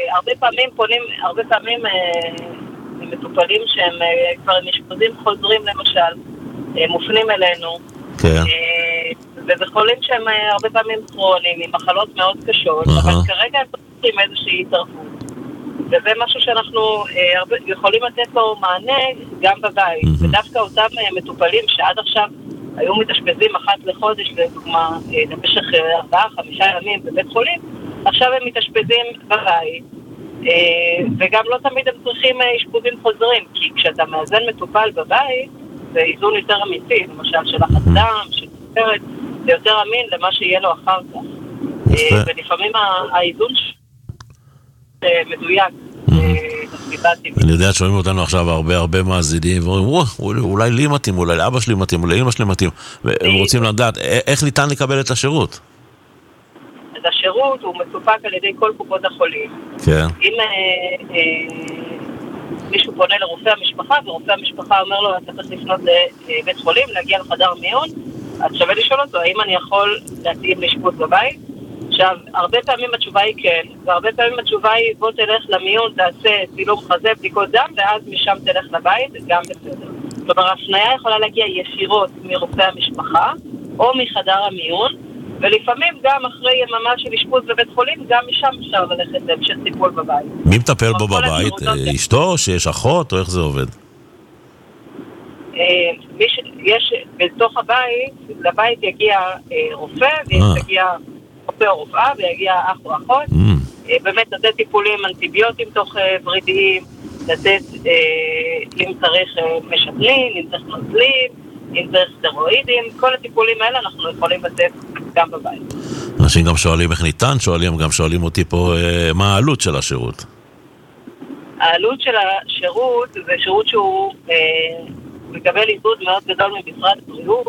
הרבה פעמים פונים, הרבה פעמים מטופלים שהם כבר עם אשפוזים חוזרים למשל, מופנים אלינו. כן. וזה חולים שהם הרבה פעמים כרוניים, עם מחלות מאוד קשות, אבל כרגע הם צריכים איזושהי התערבות. וזה משהו שאנחנו יכולים לתת לו מענה גם בבית. ודווקא אותם מטופלים שעד עכשיו היו מתאשפזים אחת לחודש, לדוגמה, במשך ארבעה, חמישה ימים בבית חולים, עכשיו הם מתאשפזים בבית, וגם לא תמיד הם צריכים אשפוזים חוזרים, כי כשאתה מאזן מטופל בבית, זה איזון יותר אמיתי, למשל של לחץ דם, של סוכרת, זה יותר אמין למה שיהיה לו אחר כך. ולפעמים האיזון מדויק. אני יודע שומעים אותנו עכשיו הרבה הרבה מאזינים ואומרים, אולי לי מתאים, אולי לאבא שלי מתאים, אולי לאמא שלי מתאים, והם רוצים לדעת איך ניתן לקבל את השירות. אז השירות הוא מסופק על ידי כל קופות החולים. כן. אם מישהו פונה לרופא המשפחה, ורופא המשפחה אומר לו, אתה צריך לפנות לבית חולים, להגיע לחדר מיון, אז שווה לשאול אותו, האם אני יכול להתאים לאשפוז בבית? עכשיו, הרבה פעמים התשובה היא כן, והרבה פעמים התשובה היא, בוא תלך למיון, תעשה צילום חזה, בדיקות דם, ואז משם תלך לבית, גם בסדר. כלומר, ההפניה יכולה להגיע ישירות מרופא המשפחה, או מחדר המיון, ולפעמים גם אחרי יממה של אשפוז בבית חולים, גם משם אפשר ללכת להמשך טיפול בבית. מי מטפל בו בבית? אשתו, שיש אחות, או איך זה עובד? יש, בתוך הבית, לבית יגיע רופא, ויגיע רופא או רופאה, ויגיע אח או אחות, באמת לתת טיפולים אנטיביוטיים תוך ורידיים, לתת, אם צריך משתלים, אם צריך נוזלים, אם צריך סטרואידים, כל הטיפולים האלה אנחנו יכולים לתת גם בבית. אנשים גם שואלים איך ניתן, שואלים, גם שואלים אותי פה מה העלות של השירות. העלות של השירות זה שירות שהוא מקבל עידוד מאוד גדול ממשרד הבריאות,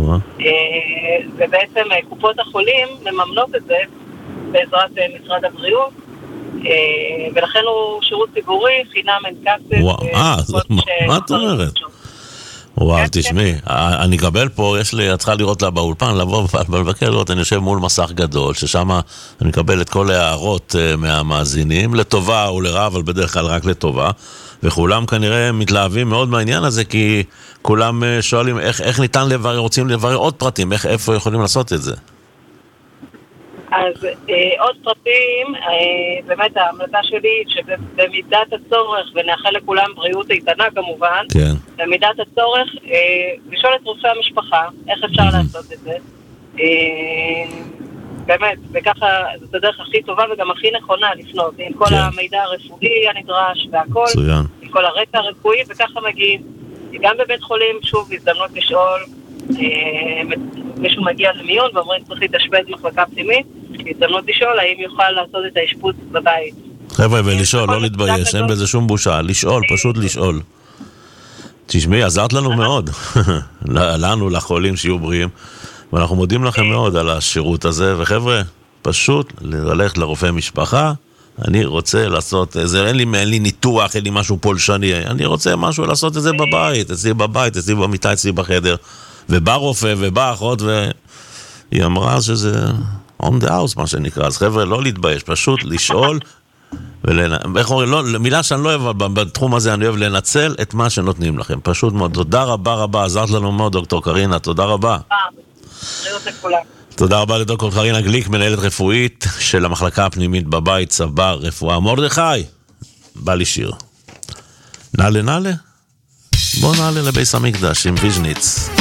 ובעצם קופות החולים מממנות את זה בעזרת משרד הבריאות, ולכן הוא שירות ציבורי, חינם אין כסף. אה, מה את אומרת? וואו, תשמעי, אני אקבל פה, יש לי, את צריכה לראות לה באולפן, לבוא ולבקר לראות, אני יושב מול מסך גדול, ששם אני מקבל את כל ההערות מהמאזינים, לטובה או לרע, אבל בדרך כלל רק לטובה, וכולם כנראה מתלהבים מאוד מהעניין הזה, כי כולם שואלים איך, איך ניתן לברר, רוצים לברר עוד פרטים, איך, איפה יכולים לעשות את זה? אז אה, עוד פרטים, אה, באמת ההמלצה שלי שבמידת הצורך, ונאחל לכולם בריאות איתנה כמובן, כן. במידת הצורך, אה, לשאול את רופא המשפחה, איך אפשר mm-hmm. לעשות את זה. אה, באמת, וככה זאת הדרך הכי טובה וגם הכי נכונה לפנות, עם כל כן. המידע הרפואי הנדרש והכל, מצוין. עם כל הרקע הרפואי, וככה מגיעים. גם בבית חולים, שוב, הזדמנות לשאול, אה, מישהו מגיע למיון ואומרים צריך להתאשפז מחלקה פנימית, הזדמנות לשאול האם יוכל לעשות את האשפוז בבית. חבר'ה, ולשאול, לא להתבייש, אין בזה שום בושה, לשאול, פשוט לשאול. תשמעי, עזרת לנו מאוד, לנו, לחולים שיהיו בריאים, ואנחנו מודים לכם מאוד על השירות הזה, וחבר'ה, פשוט ללכת לרופא משפחה, אני רוצה לעשות, זה, אין לי, אין לי ניתוח, אין לי משהו פולשני, אני רוצה משהו לעשות את זה בבית, אצלי בבית, אצלי במיטה, אצלי בחדר, ובא רופא ובא אחות, והיא אמרה שזה on the house, מה שנקרא. אז חבר'ה, לא להתבייש, פשוט לשאול, ואיך אומרים, לא, מילה שאני לא אוהב בתחום הזה, אני אוהב לנצל את מה שנותנים לכם. פשוט מאוד, תודה רבה רבה, עזרת לנו מאוד, דוקטור קרינה, תודה רבה. תודה רבה לדוקטור קרינה גליק, מנהלת רפואית של המחלקה הפנימית בבית, צבר רפואה. מרדכי, בא לי שיר. נעלה נעלה? בוא נעלה לביס המקדש עם ויז'ניץ.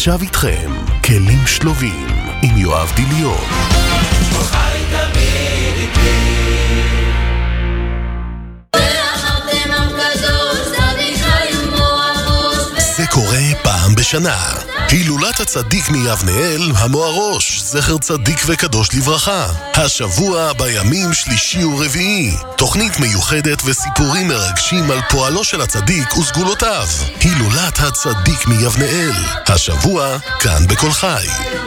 עכשיו איתכם, כלים שלובים, עם יואב דיליון. זה קורה פעם בשנה. הילולת הצדיק מיבנאל, המוארוש, זכר צדיק וקדוש לברכה. השבוע בימים שלישי ורביעי. תוכנית מיוחדת וסיפורים מרגשים על פועלו של הצדיק וסגולותיו. הילולת הצדיק מיבנאל. השבוע כאן בכל חי.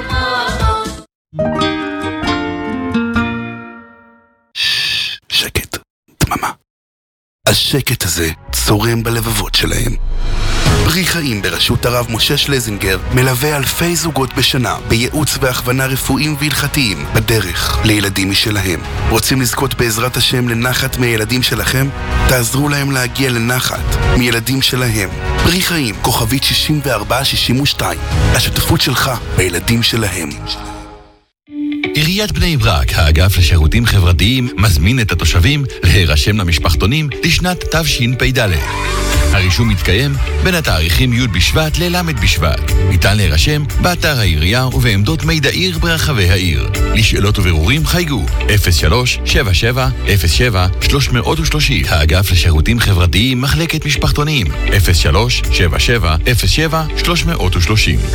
שקט, דממה. השקט הזה צורם בלבבות שלהם. פרי חיים בראשות הרב משה שלזינגר מלווה אלפי זוגות בשנה בייעוץ והכוונה רפואיים והלכתיים בדרך לילדים משלהם. רוצים לזכות בעזרת השם לנחת מילדים שלכם? תעזרו להם להגיע לנחת מילדים שלהם. פרי חיים, כוכבית שישים וארבע שישים ושתיים. השותפות שלך בילדים שלהם. עיריית בני ברק, האגף לשירותים חברתיים, מזמין את התושבים להירשם למשפחתונים לשנת תשפ"ד. הרישום מתקיים בין התאריכים י' בשבט לל' בשבט. ניתן להירשם באתר העירייה ובעמדות מידע עיר ברחבי העיר. לשאלות ובירורים חייגו אפס שלוש שבע שבע אפס שבע שלוש שלוש שלוש. האגף לשירותים חברתיים, מחלקת משפחתונים, אפס שלוש שבע שבע אפס שבע שלוש שלוש שלוש.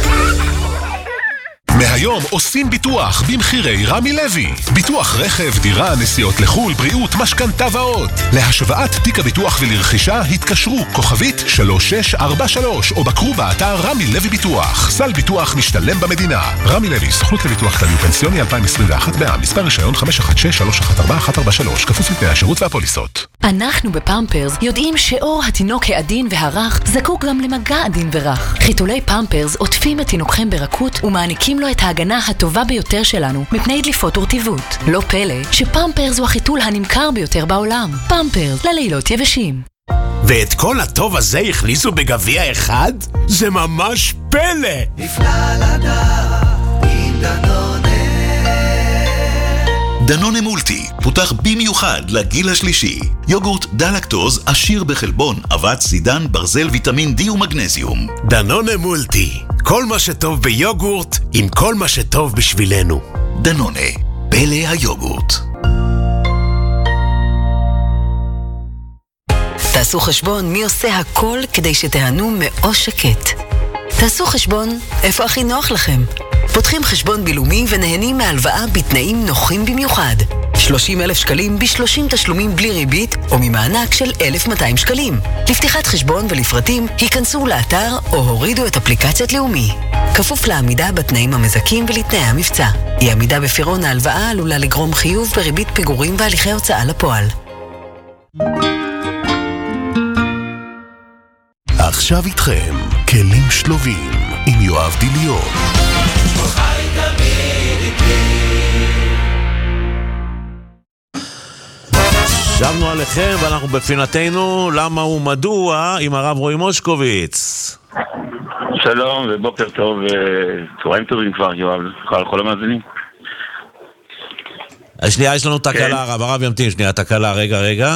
מהיום עושים ביטוח במחירי רמי לוי. ביטוח רכב, דירה, נסיעות לחול, בריאות, משכנתה ועוד. להשוואת תיק הביטוח ולרכישה התקשרו כוכבית שלוש שש ארבע שלוש או בקרו באתר רמי לוי ביטוח. סל ביטוח משתלם במדינה. רמי לוי, סוכנות לביטוח כללי ופנסיוני אלפיים עשרים ואחת בע"מ. מספר רישיון חמש אחת שש שלוש אחת ארבע אחת ארבע שלוש. כפוף לתנאי השירות והפוליסות. אנחנו בפמפרס יודעים שאור התינוק העדין והרך זקוק גם למגע עדין ורך. חיתולי פמפרס עוטפים את תינוקכם ברכות ומעניקים לו את ההגנה הטובה ביותר שלנו מפני דליפות ורטיבות. לא פלא שפמפרס הוא החיתול הנמכר ביותר בעולם. פמפרס ללילות יבשים. ואת כל הטוב הזה הכניסו בגביע אחד? זה ממש פלא! נפלא לדעת עם דנונה. דנונה מולטי פותח במיוחד לגיל השלישי. יוגורט דלקטוז עשיר בחלבון, אבץ, סידן, ברזל, ויטמין D ומגנזיום. דנונה מולטי, כל מה שטוב ביוגורט עם כל מה שטוב בשבילנו. דנונה, פלא היוגורט. תעשו חשבון מי עושה הכל כדי שתהנו מאוש שקט. תעשו חשבון איפה הכי נוח לכם. פותחים חשבון בינלאומי ונהנים מהלוואה בתנאים נוחים במיוחד. שלושים אלף שקלים ב-שלושים תשלומים בלי ריבית או ממענק של אלף ומאתיים שקלים. לפתיחת חשבון ולפרטים היכנסו לאתר או הורידו את אפליקציית לאומי. כפוף לעמידה בתנאים המזכים ולתנאי המבצע. אי עמידה בפירעון ההלוואה עלולה לגרום חיוב בריבית פיגורים והליכי הוצאה לפועל. עכשיו איתכם, כלים שלובים, עם יואב דיליון. שבנו עליכם ואנחנו בפינתנו למה ומדוע עם הרב רועי מושקוביץ. שלום ובוקר טוב, צהריים טובים כבר יואב, כל המאזינים. שנייה, יש לנו תקלה, הרב, הרב ימתין שנייה, תקלה, רגע, רגע.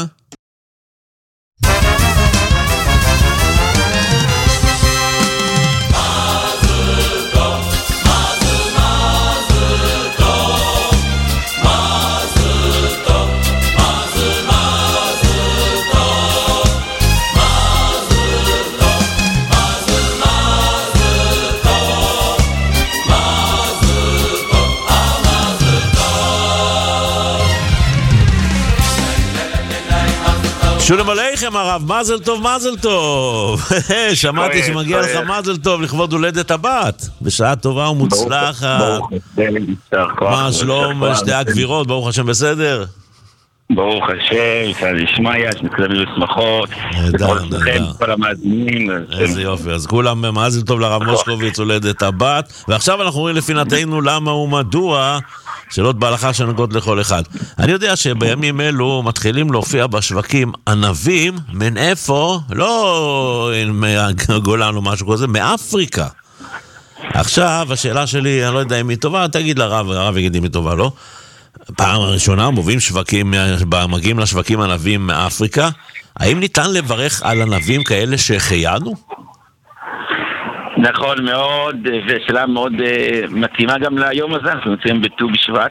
שולם עליכם הרב, מזל טוב, מזל טוב. שמעתי שמגיע לך מזל טוב לכבוד הולדת הבת. בשעה טובה ומוצלחת. מה שלום שתי הגבירות, ברוך השם בסדר? ברוך השם, סעד ישמעיה, שמתקדמים לשמחות. נהדר, נהדר. כל המאזינים. איזה יופי, אז כולם מזל טוב לרב מושקוביץ הולדת הבת. ועכשיו אנחנו רואים לפינתנו למה ומדוע, שאלות בהלכה שנוגעות לכל אחד. אני יודע שבימים אלו מתחילים להופיע בשווקים ענבים, מן איפה? לא מהגולן או משהו כזה, מאפריקה. עכשיו, השאלה שלי, אני לא יודע אם היא טובה, תגיד לרב, הרב יגיד אם היא טובה, לא? פעם ראשונה מובילים שווקים, מגיעים לשווקים ענבים מאפריקה. האם ניתן לברך על ענבים כאלה שהחיינו? נכון מאוד, ושאלה מאוד מתאימה גם ליום הזה, אנחנו נמצאים בט"ו בשבט,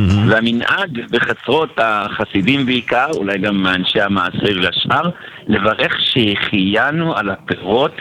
והמנהג בחצרות החסידים בעיקר, אולי גם אנשי המעשר והשאר, לברך שהחיינו על הפירות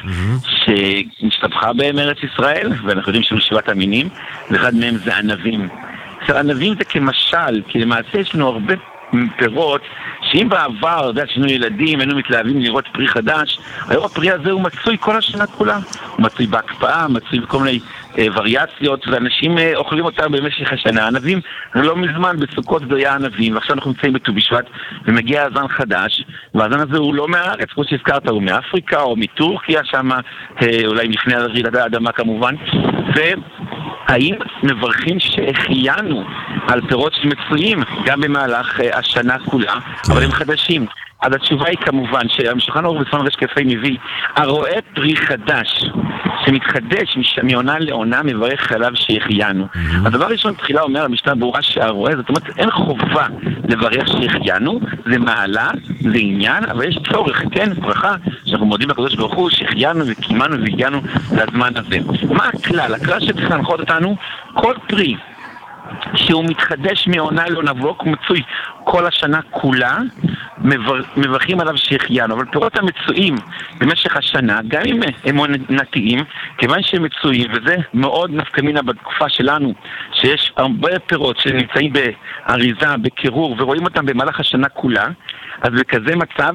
שנשתבחה בהם ארץ ישראל, ואנחנו יודעים שהוא שבעת המינים, ואחד מהם זה ענבים. עכשיו, ענבים זה כמשל, כי למעשה יש לנו הרבה פירות, שאם בעבר, אתה יודע, שינו ילדים, היינו מתלהבים לראות פרי חדש, היום הפרי הזה הוא מצוי כל השנה כולה. הוא מצוי בהקפאה, מצוי בכל מיני אה, וריאציות, ואנשים אה, אוכלים אותם במשך השנה. ענבים, לא מזמן בסוכות זה היה ענבים, ועכשיו אנחנו נמצאים בט"ו בשבט, ומגיע הזן חדש, והזן הזה הוא לא מהארץ, כמו שהזכרת, הוא מאפריקה או מטורקיה שם, אה, אולי לפני רעידת האדמה כמובן, ו... האם מברכים שהחיינו על פירות שמצויים גם במהלך uh, השנה כולה, אבל הם חדשים? אז התשובה היא כמובן שהמשולחן ערוך בספר ר' כ"ה מביא, הרואה פרי חדש שמתחדש מעונה לעונה מברך עליו שהחיינו. הדבר ראשון תחילה אומר המשנה ברורה שהרואה, זאת אומרת אין חובה לברך שהחיינו, זה מעלה, זה עניין, אבל יש צורך, כן, ברכה, שאנחנו מודים לקדוש ברוך הוא שהחיינו וקיימנו והגיענו לזמן הזה. מה הכלל? הכלל שצריך להנחות אותנו, כל פרי שהוא מתחדש מעונה לעונה והוא מצוי כל השנה כולה, מבר... מברכים עליו שהחיינו. אבל פירות המצויים במשך השנה, גם אם הם עונתיים, כיוון שהם מצויים, וזה מאוד נפקא מינה בתקופה שלנו, שיש הרבה פירות שנמצאים באריזה, בקירור, ורואים אותם במהלך השנה כולה, אז בכזה מצב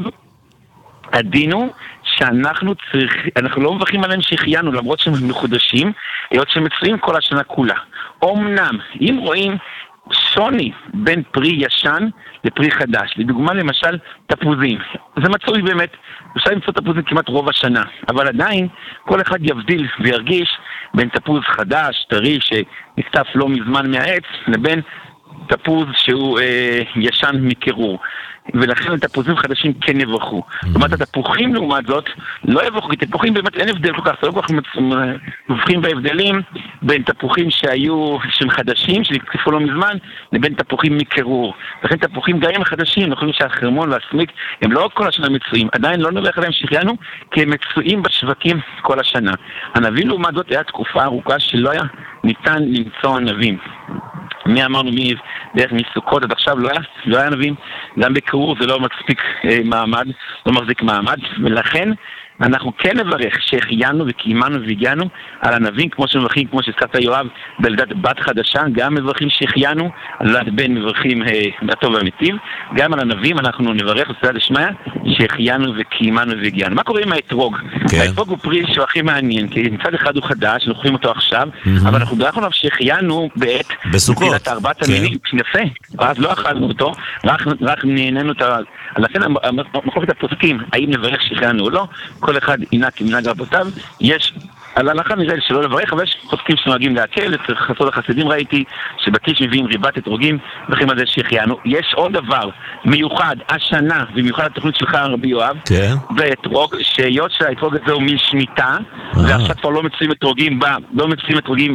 הדין הוא שאנחנו צריך, אנחנו לא מברכים עליהם שהחיינו, למרות שהם מחודשים, היות שהם מצויים כל השנה כולה. אומנם, אם רואים שוני בין פרי ישן לפרי חדש, לדוגמה למשל תפוזים, זה מצוי באמת, אפשר למצוא תפוזים כמעט רוב השנה, אבל עדיין כל אחד יבדיל וירגיש בין תפוז חדש, טרי, שנקטף לא מזמן מהעץ, לבין תפוז שהוא אה, ישן מקירור. ולכן התפוזים חדשים כן יברכו. זאת אומרת, התפוחים לעומת זאת לא יברכו, כי תפוחים באמת אין הבדל כל כך, זה לא כל כך מבחים בהבדלים בין תפוחים שהיו, שהם חדשים, שנקטפו לא מזמן, לבין תפוחים מקירור. לכן תפוחים גם הם חדשים, אנחנו חושבים שהחרמון והסמיק הם לא כל השנה מצויים, עדיין לא נברך עליהם שהחיינו, כי הם מצויים בשווקים כל השנה. הנביא לעומת זאת היה תקופה ארוכה שלא היה ניתן למצוא ענבים. מי אמרנו מי דרך מסוכות עד עכשיו לא היה, לא היה נביאים, גם בקירור זה לא מספיק אה, מעמד, לא מחזיק מעמד, ולכן אנחנו כן נברך שהחיינו וקיימנו והגיענו על הנביאים, כמו שמברכים, כמו שהזכרת יואב, בלידת בת חדשה, גם מברכים שהחיינו, על לידת בן מברכים אה, הטוב והמיטיב, גם על הנביאים אנחנו נברך בסייעתא דשמיא שהחיינו וקיימנו והגיענו. מה קורה עם האתרוג? כן. האתרוג הוא פרי שהוא הכי מעניין, כי מצד אחד הוא חדש, אנחנו אוכלים אותו עכשיו, mm-hmm. אבל אנחנו ברכנו עליו שהחיינו בעת בסוכות. ארבעת כן. המינים, יפה, אז לא אכלנו אותו, רק, רק נהנינו את ה... לכן המחלוקת הפוסקים, האם נברך שהחיינו או לא, כל אחד ינהג כמנהג רבותיו, יש על ההלכה נראה לי שלא לברך, אבל יש פוסקים שנוהגים להקל, את חסות החסידים ראיתי שבקיש מביאים ריבת אתרוגים, וכן על זה שהחיינו. יש עוד דבר מיוחד, השנה, במיוחד התוכנית שלך רבי יואב, כן. באתרוג, שהיות שהאתרוג הזה הוא משמיטה, ועכשיו כבר לא מצויים אתרוגים, ב, לא מצויים אתרוגים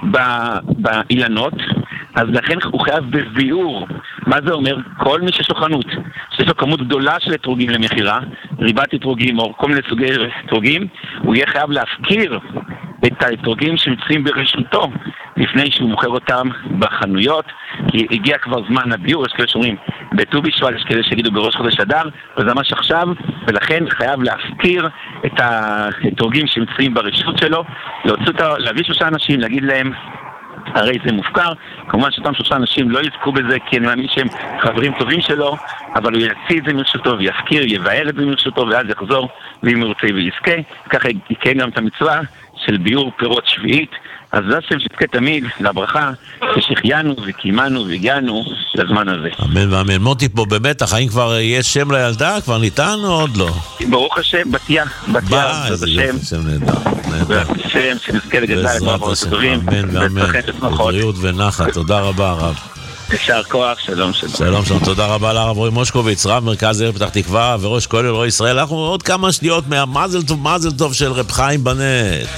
באילנות, אז לכן הוא חייב בביאור. מה זה אומר? כל מי שיש לו חנות, שיש לו כמות גדולה של אתרוגים למחירה, ריבת אתרוגים או כל מיני סוגי אתרוגים, הוא יהיה חייב להפקיר את האתרוגים שמצויים ברשותו לפני שהוא מוכר אותם בחנויות, כי הגיע כבר זמן הביאור, יש כאלה שאומרים בט"ו בשבט, יש כאלה שיגידו בראש חודש אדר, וזה ממש עכשיו, ולכן חייב להפקיר את האתרוגים שמצויים ברשות שלו, להוציא אותה, להביא שלושה אנשים, להגיד להם הרי זה מופקר, כמובן שאותם שלושה אנשים לא יזכו בזה, כי אני מאמין שהם חברים טובים שלו, אבל הוא יציא את זה מרשותו ויפקיר, יבאר את זה מרשותו, ואז יחזור ואם הוא רוצה ויזכה, ככה יקיים גם את המצווה של ביאור פירות שביעית. אז זה השם שתזכה תמיד לברכה, ששחיינו וקיימנו והגיענו לזמן הזה. אמן ואמן. מוטי פה באמת, החיים כבר יש שם לילדה? כבר ניתן או עוד לא? ברוך השם, בתיה, בתיה, איזה יופי, שם נהדר. בעזרת השם, שנזכה לגדלה את מעברות הטובים. אמן ואמן. בבריאות ונחת. תודה רבה הרב. יישר כוח, שלום שלום. שלום שלום, תודה רבה לרב רועי מושקוביץ, רב מרכז העיר פתח תקווה וראש כולל רועי ישראל. אנחנו עוד כמה שניות מהמזל טוב, מזל טוב של רב חיים בנט.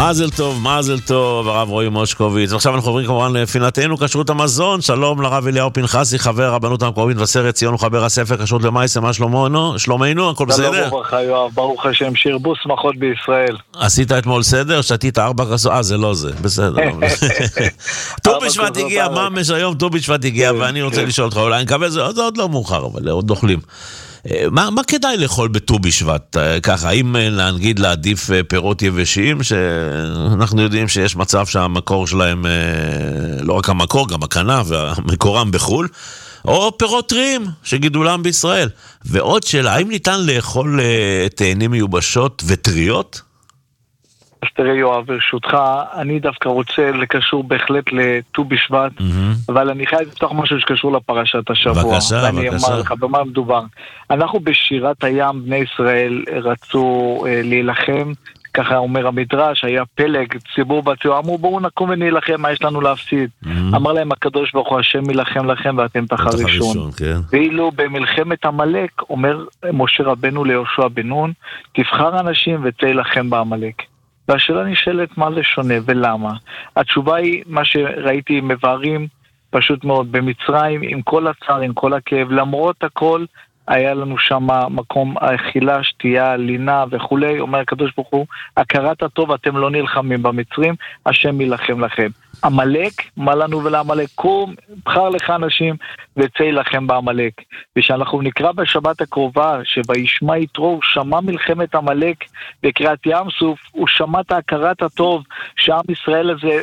מזל טוב, מזל טוב, הרב רועי מושקוביץ. ועכשיו אנחנו עוברים כמובן לפינתנו כשרות המזון. שלום לרב אליהו פנחסי, חבר הרבנות המקומית מבשרת ציון וחבר הספר כשרות למעשה. מה שלומנו? שלומנו, הכל בסדר? שלום וברכה יואב, ברוך השם, שירבו שמחות בישראל. עשית אתמול סדר? שתית ארבע כוסות? אה, זה לא זה, בסדר. ט"ו בשבט הגיע, ממש היום ט"ו בשבט הגיע, ואני רוצה לשאול אותך, אולי אני מקווה, זה עוד לא מאוחר, אבל עוד אוכלים. מה, מה כדאי לאכול בט"ו בשבט? ככה, האם להנגיד להעדיף פירות יבשים, שאנחנו יודעים שיש מצב שהמקור שלהם, לא רק המקור, גם הכנף והמקורם בחול, או פירות טריים שגידולם בישראל. ועוד שאלה, האם ניתן לאכול תאנים מיובשות וטריות? אז תראה יואב, ברשותך, אני דווקא רוצה לקשור בהחלט לט"ו בשבט, mm-hmm. אבל אני חייב לפתוח משהו שקשור לפרשת השבוע. בבקשה, ואני בבקשה. אומר לך, במה מדובר? אנחנו בשירת הים, בני ישראל רצו אה, להילחם, ככה אומר המדרש, היה פלג, ציבור בציבור, אמרו בואו נקום ונילחם, מה יש לנו להפסיד? Mm-hmm. אמר להם הקדוש ברוך הוא, השם ילחם לכם ואתם תחרישון. כן. ואילו במלחמת עמלק, אומר משה רבנו ליהושע בן נון, תבחר אנשים וצא ילחם בעמלק. והשאלה נשאלת מה זה שונה ולמה. התשובה היא מה שראיתי מבארים פשוט מאוד במצרים, עם כל הצער, עם כל הכאב, למרות הכל היה לנו שם מקום אכילה, שתייה, לינה וכולי. אומר הקדוש ברוך הוא, הכרת הטוב, אתם לא נלחמים במצרים, השם ילחם לכם. עמלק, מה לנו ולעמלק? קום, בחר לך אנשים וצא ילחם בעמלק. ושאנחנו נקרא בשבת הקרובה שבישמע יתרו, הוא שמע מלחמת עמלק בקריאת ים סוף, הוא שמע את הכרת הטוב שעם ישראל הזה,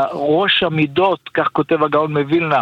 ראש המידות, כך כותב הגאון מווילנה,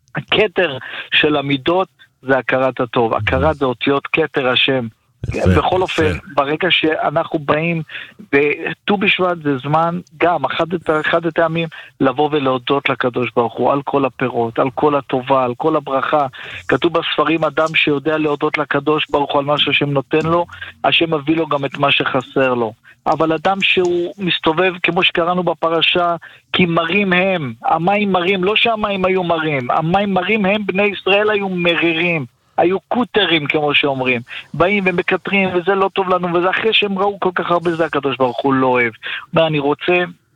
הכתר של המידות זה הכרת הטוב. הכרת זה אותיות כתר השם. בכל אופן, ברגע שאנחנו באים בט"ו בשבט זה זמן גם אחד הטעמים לבוא ולהודות לקדוש ברוך הוא על כל הפירות, על כל הטובה, על כל הברכה. כתוב בספרים, אדם שיודע להודות לקדוש ברוך הוא על מה שהשם נותן לו, השם מביא לו גם את מה שחסר לו. אבל אדם שהוא מסתובב כמו שקראנו בפרשה, כי מרים הם, המים מרים, לא שהמים היו מרים, המים מרים הם, בני ישראל היו מרירים, היו קוטרים כמו שאומרים, באים ומקטרים וזה לא טוב לנו, וזה אחרי שהם ראו כל כך הרבה, זה הקדוש ברוך הוא לא אוהב. ואני רוצה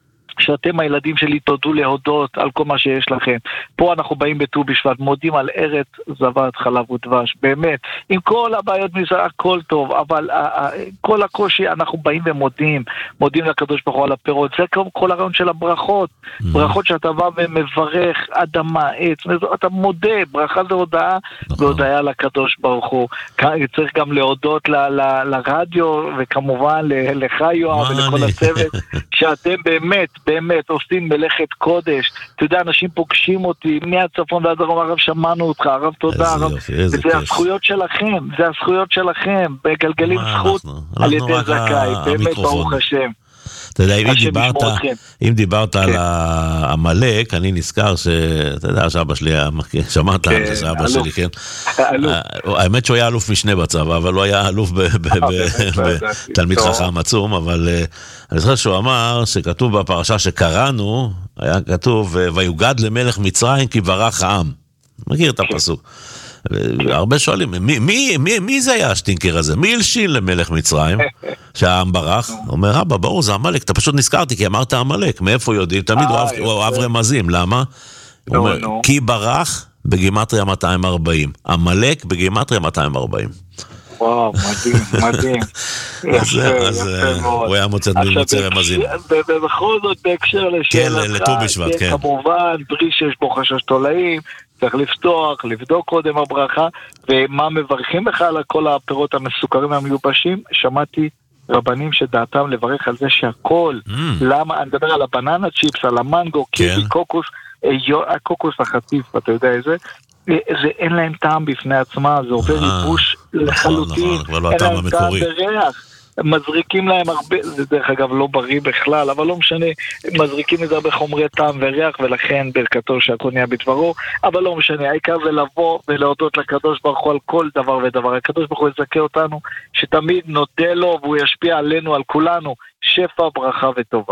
שאתם הילדים שלי תודו להודות על כל מה שיש לכם. פה אנחנו באים בט"ו בשבט, מודים על ארץ זבת חלב ודבש, באמת, עם כל הבעיות מזה, הכל טוב, אבל כל הקושי אנחנו באים ומודים, מודים לקדוש ברוך הוא על הפירות. זה כל הרעיון של הברכות, ברכות שאתה בא ומברך אדמה, עץ, אתה מודה, ברכה זה הודעה, והודעה לקדוש ברוך הוא. צריך גם להודות לרדיו, וכמובן לך יואב ולכל הצוות, שאתם באמת באמת עושים מלאכת קודש. אתה יודע, אנשים פוגשים אותי מהצפון ועד דרום, הרב שמענו אותך, הרב תודה, הרב, וזה הזכויות שלכם, זה הזכויות שלכם, בגלגלים זכות על ידי זכאי, באמת ברוך השם. אתה יודע, אם דיברת, אם דיברת על העמלק, אני נזכר שאתה יודע, שאבא שלי, שמעת על זה, שאבא שלי, כן? האמת שהוא היה אלוף משנה בצבא, אבל הוא היה אלוף בתלמיד חכם עצום, אבל אני זוכר שהוא אמר שכתוב בפרשה שקראנו, היה כתוב, ויוגד למלך מצרים כי ברח העם. מכיר את הפסוק. הרבה שואלים, מי, מי, מי, מי זה היה השטינקר הזה? מי הלשין למלך מצרים שהעם ברח? אומר, רבא, ברור, זה עמלק. אתה פשוט נזכרתי, כי אמרת עמלק. מאיפה יודעים? תמיד הוא אוהב רמזים. למה? הוא אומר, כי ברח בגימטריה מאתיים וארבעים. עמלק בגימטריה מאתיים וארבעים. וואו, מדהים, מדהים. אז הוא היה מוצא רמזים. ובכל זאת, בהקשר לשאלתך, כמובן, בלי שיש בו חשש תולעים, צריך לפתוח, לבדוק קודם הברכה, ומה מברכים לך על כל הפירות המסוכרים והמיובשים. שמעתי רבנים שדעתם לברך על זה שהכל, למה, אני מדבר על הבננה צ'יפס, על המנגו, קיבי, קוקוס, הקוקוס החטיף, אתה יודע איזה, זה אין להם טעם בפני עצמה, זה עובר ייבוש לחלוטין, אין להם טעם בריח. מזריקים להם הרבה, זה דרך אגב לא בריא בכלל, אבל לא משנה, מזריקים את זה בחומרי טעם וריח, ולכן ברכתו שהכל נהיה בדברו, אבל לא משנה, העיקר זה לבוא ולהודות לקדוש ברוך הוא על כל דבר ודבר. הקדוש ברוך הוא יזכה אותנו, שתמיד נודה לו והוא ישפיע עלינו, על כולנו, שפע, ברכה וטובה.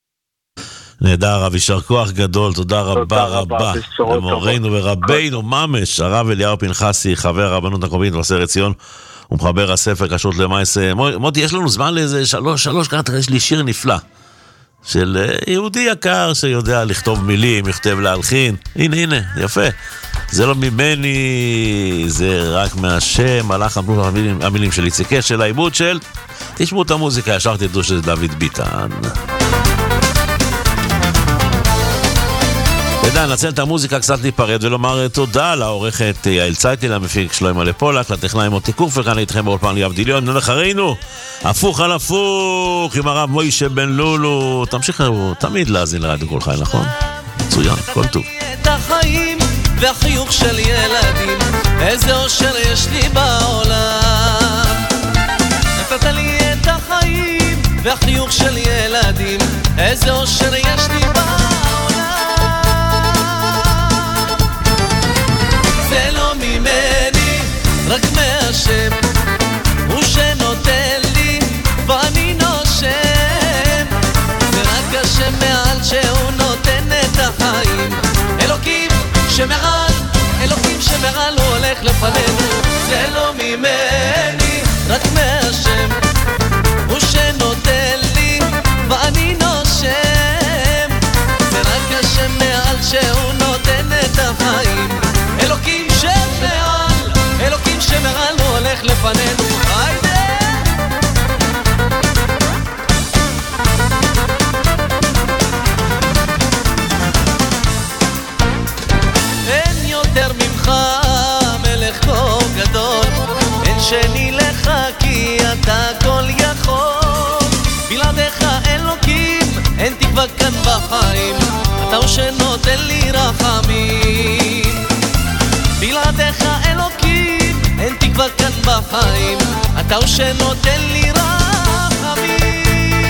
נהדר, הרב, יישר כוח גדול, תודה רבה רבה למורנו ורבינו ממש, הרב אליהו פנחסי, חבר הרבנות המקומית מבשרת ציון ומחבר הספר כשרות למעשה. מוטי, יש לנו זמן לאיזה שלוש, שלוש, כאן יש לי שיר נפלא. של יהודי יקר שיודע לכתוב מילים, יכתב להלחין. הנה, הנה, יפה. זה לא ממני, זה רק מהשם, הלך אמרו המילים, המילים של איציק אשל, העיבוד של... תשמעו את המוזיקה, ישר תדעו שזה דוד ביטן. ודע, נצל את המוזיקה קצת להיפרד ולומר תודה לעורכת יעל צייטי, למפיק שלמה לפולק, לטכנאי מוטי קוף, וכאן איתכם באולפן ליאב דיליון, ולאחרינו, הפוך על הפוך, עם הרב מוישה בן לולו. תמשיכו תמיד להאזין לרדיו כל חי, נכון? מצוין, כל טוב. את החיים והחיוך של ילדים, איזה אושר יש לי בעולם. נתת לי את החיים והחיוך של ילדים, איזה אושר יש לי בעולם. זה לא ממני, רק מהשם, הוא שנותן לי ואני נושם. זה רק השם מעל שהוא נותן את החיים. אלוקים שמעל, אלוקים שמעל הוא הולך לפנינו. זה לא ממני, רק מהשם, הוא שנותן לי ואני נושם. זה רק השם מעל שהוא נותן את החיים. אלוקים שמעל, אלוקים שמעל הוא הולך לפנינו. היידה! אין יותר ממך מלך כה גדול, אין שני לך כי אתה כל יכול. בלעדיך אלוקים אין תקווה כאן בחיים, אתה הוא שנותן לי רחמים. בלעדיך אלוקים אין תקווה כאן בחיים, אתה הוא שנותן לי רחמים.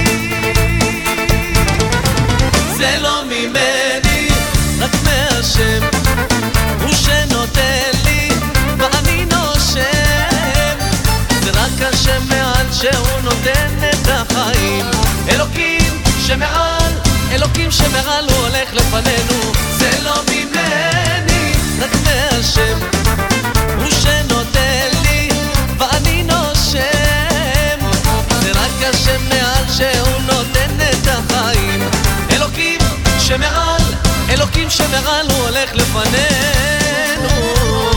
זה לא ממני, רק מהשם, הוא שנותן לי ואני נושם. זה רק השם מעל שהוא נותן את החיים. אלוקים שמעל, אלוקים שמעל הוא הולך לפנינו. זה לא ממני, רק מהשם, הוא שנותן לי ואני נושם. זה רק השם מעל שהוא נותן את החיים. אלוקים שמעל, אלוקים שמעל הוא הולך לפנינו.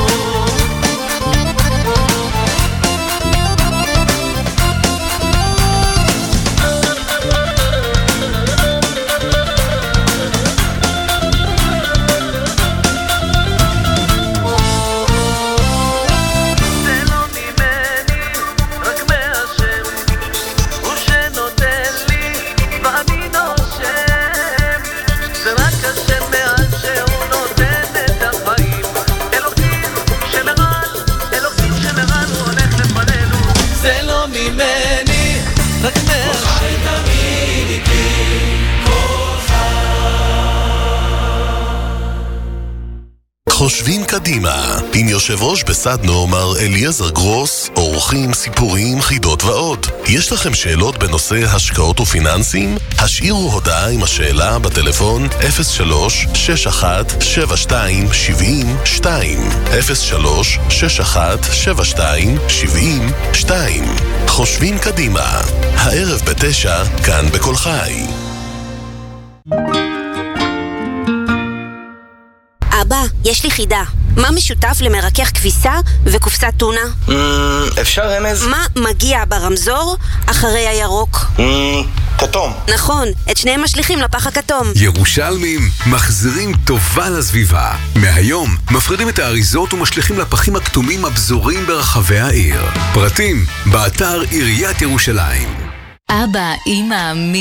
חושבים קדימה, עם יושב ראש בסדנו מר אליעזר גרוס, אורחים, סיפורים, חידות ועוד. יש לכם שאלות בנושא השקעות ופיננסים? השאירו הודעה עם השאלה בטלפון אפס שלוש שש אחת שבע שתיים שבעים שתיים אפס שלוש שש אחת שבע שתיים שבעים שתיים. חושבים קדימה, הערב בתשע, כאן בכל חי. אבא, יש לי חידה. מה משותף למרכך כביסה וקופסת טונה? אפשר רמז? מה מגיע ברמזור אחרי הירוק? כתום. נכון, את שניהם משליכים לפח הכתום. ירושלמים, מחזירים טובה לסביבה. מהיום, מפרידים את האריזות ומשליכים לפחים הכתומים הבזורים ברחבי העיר. פרטים, באתר עיריית ירושלים. אבא, אמא, מי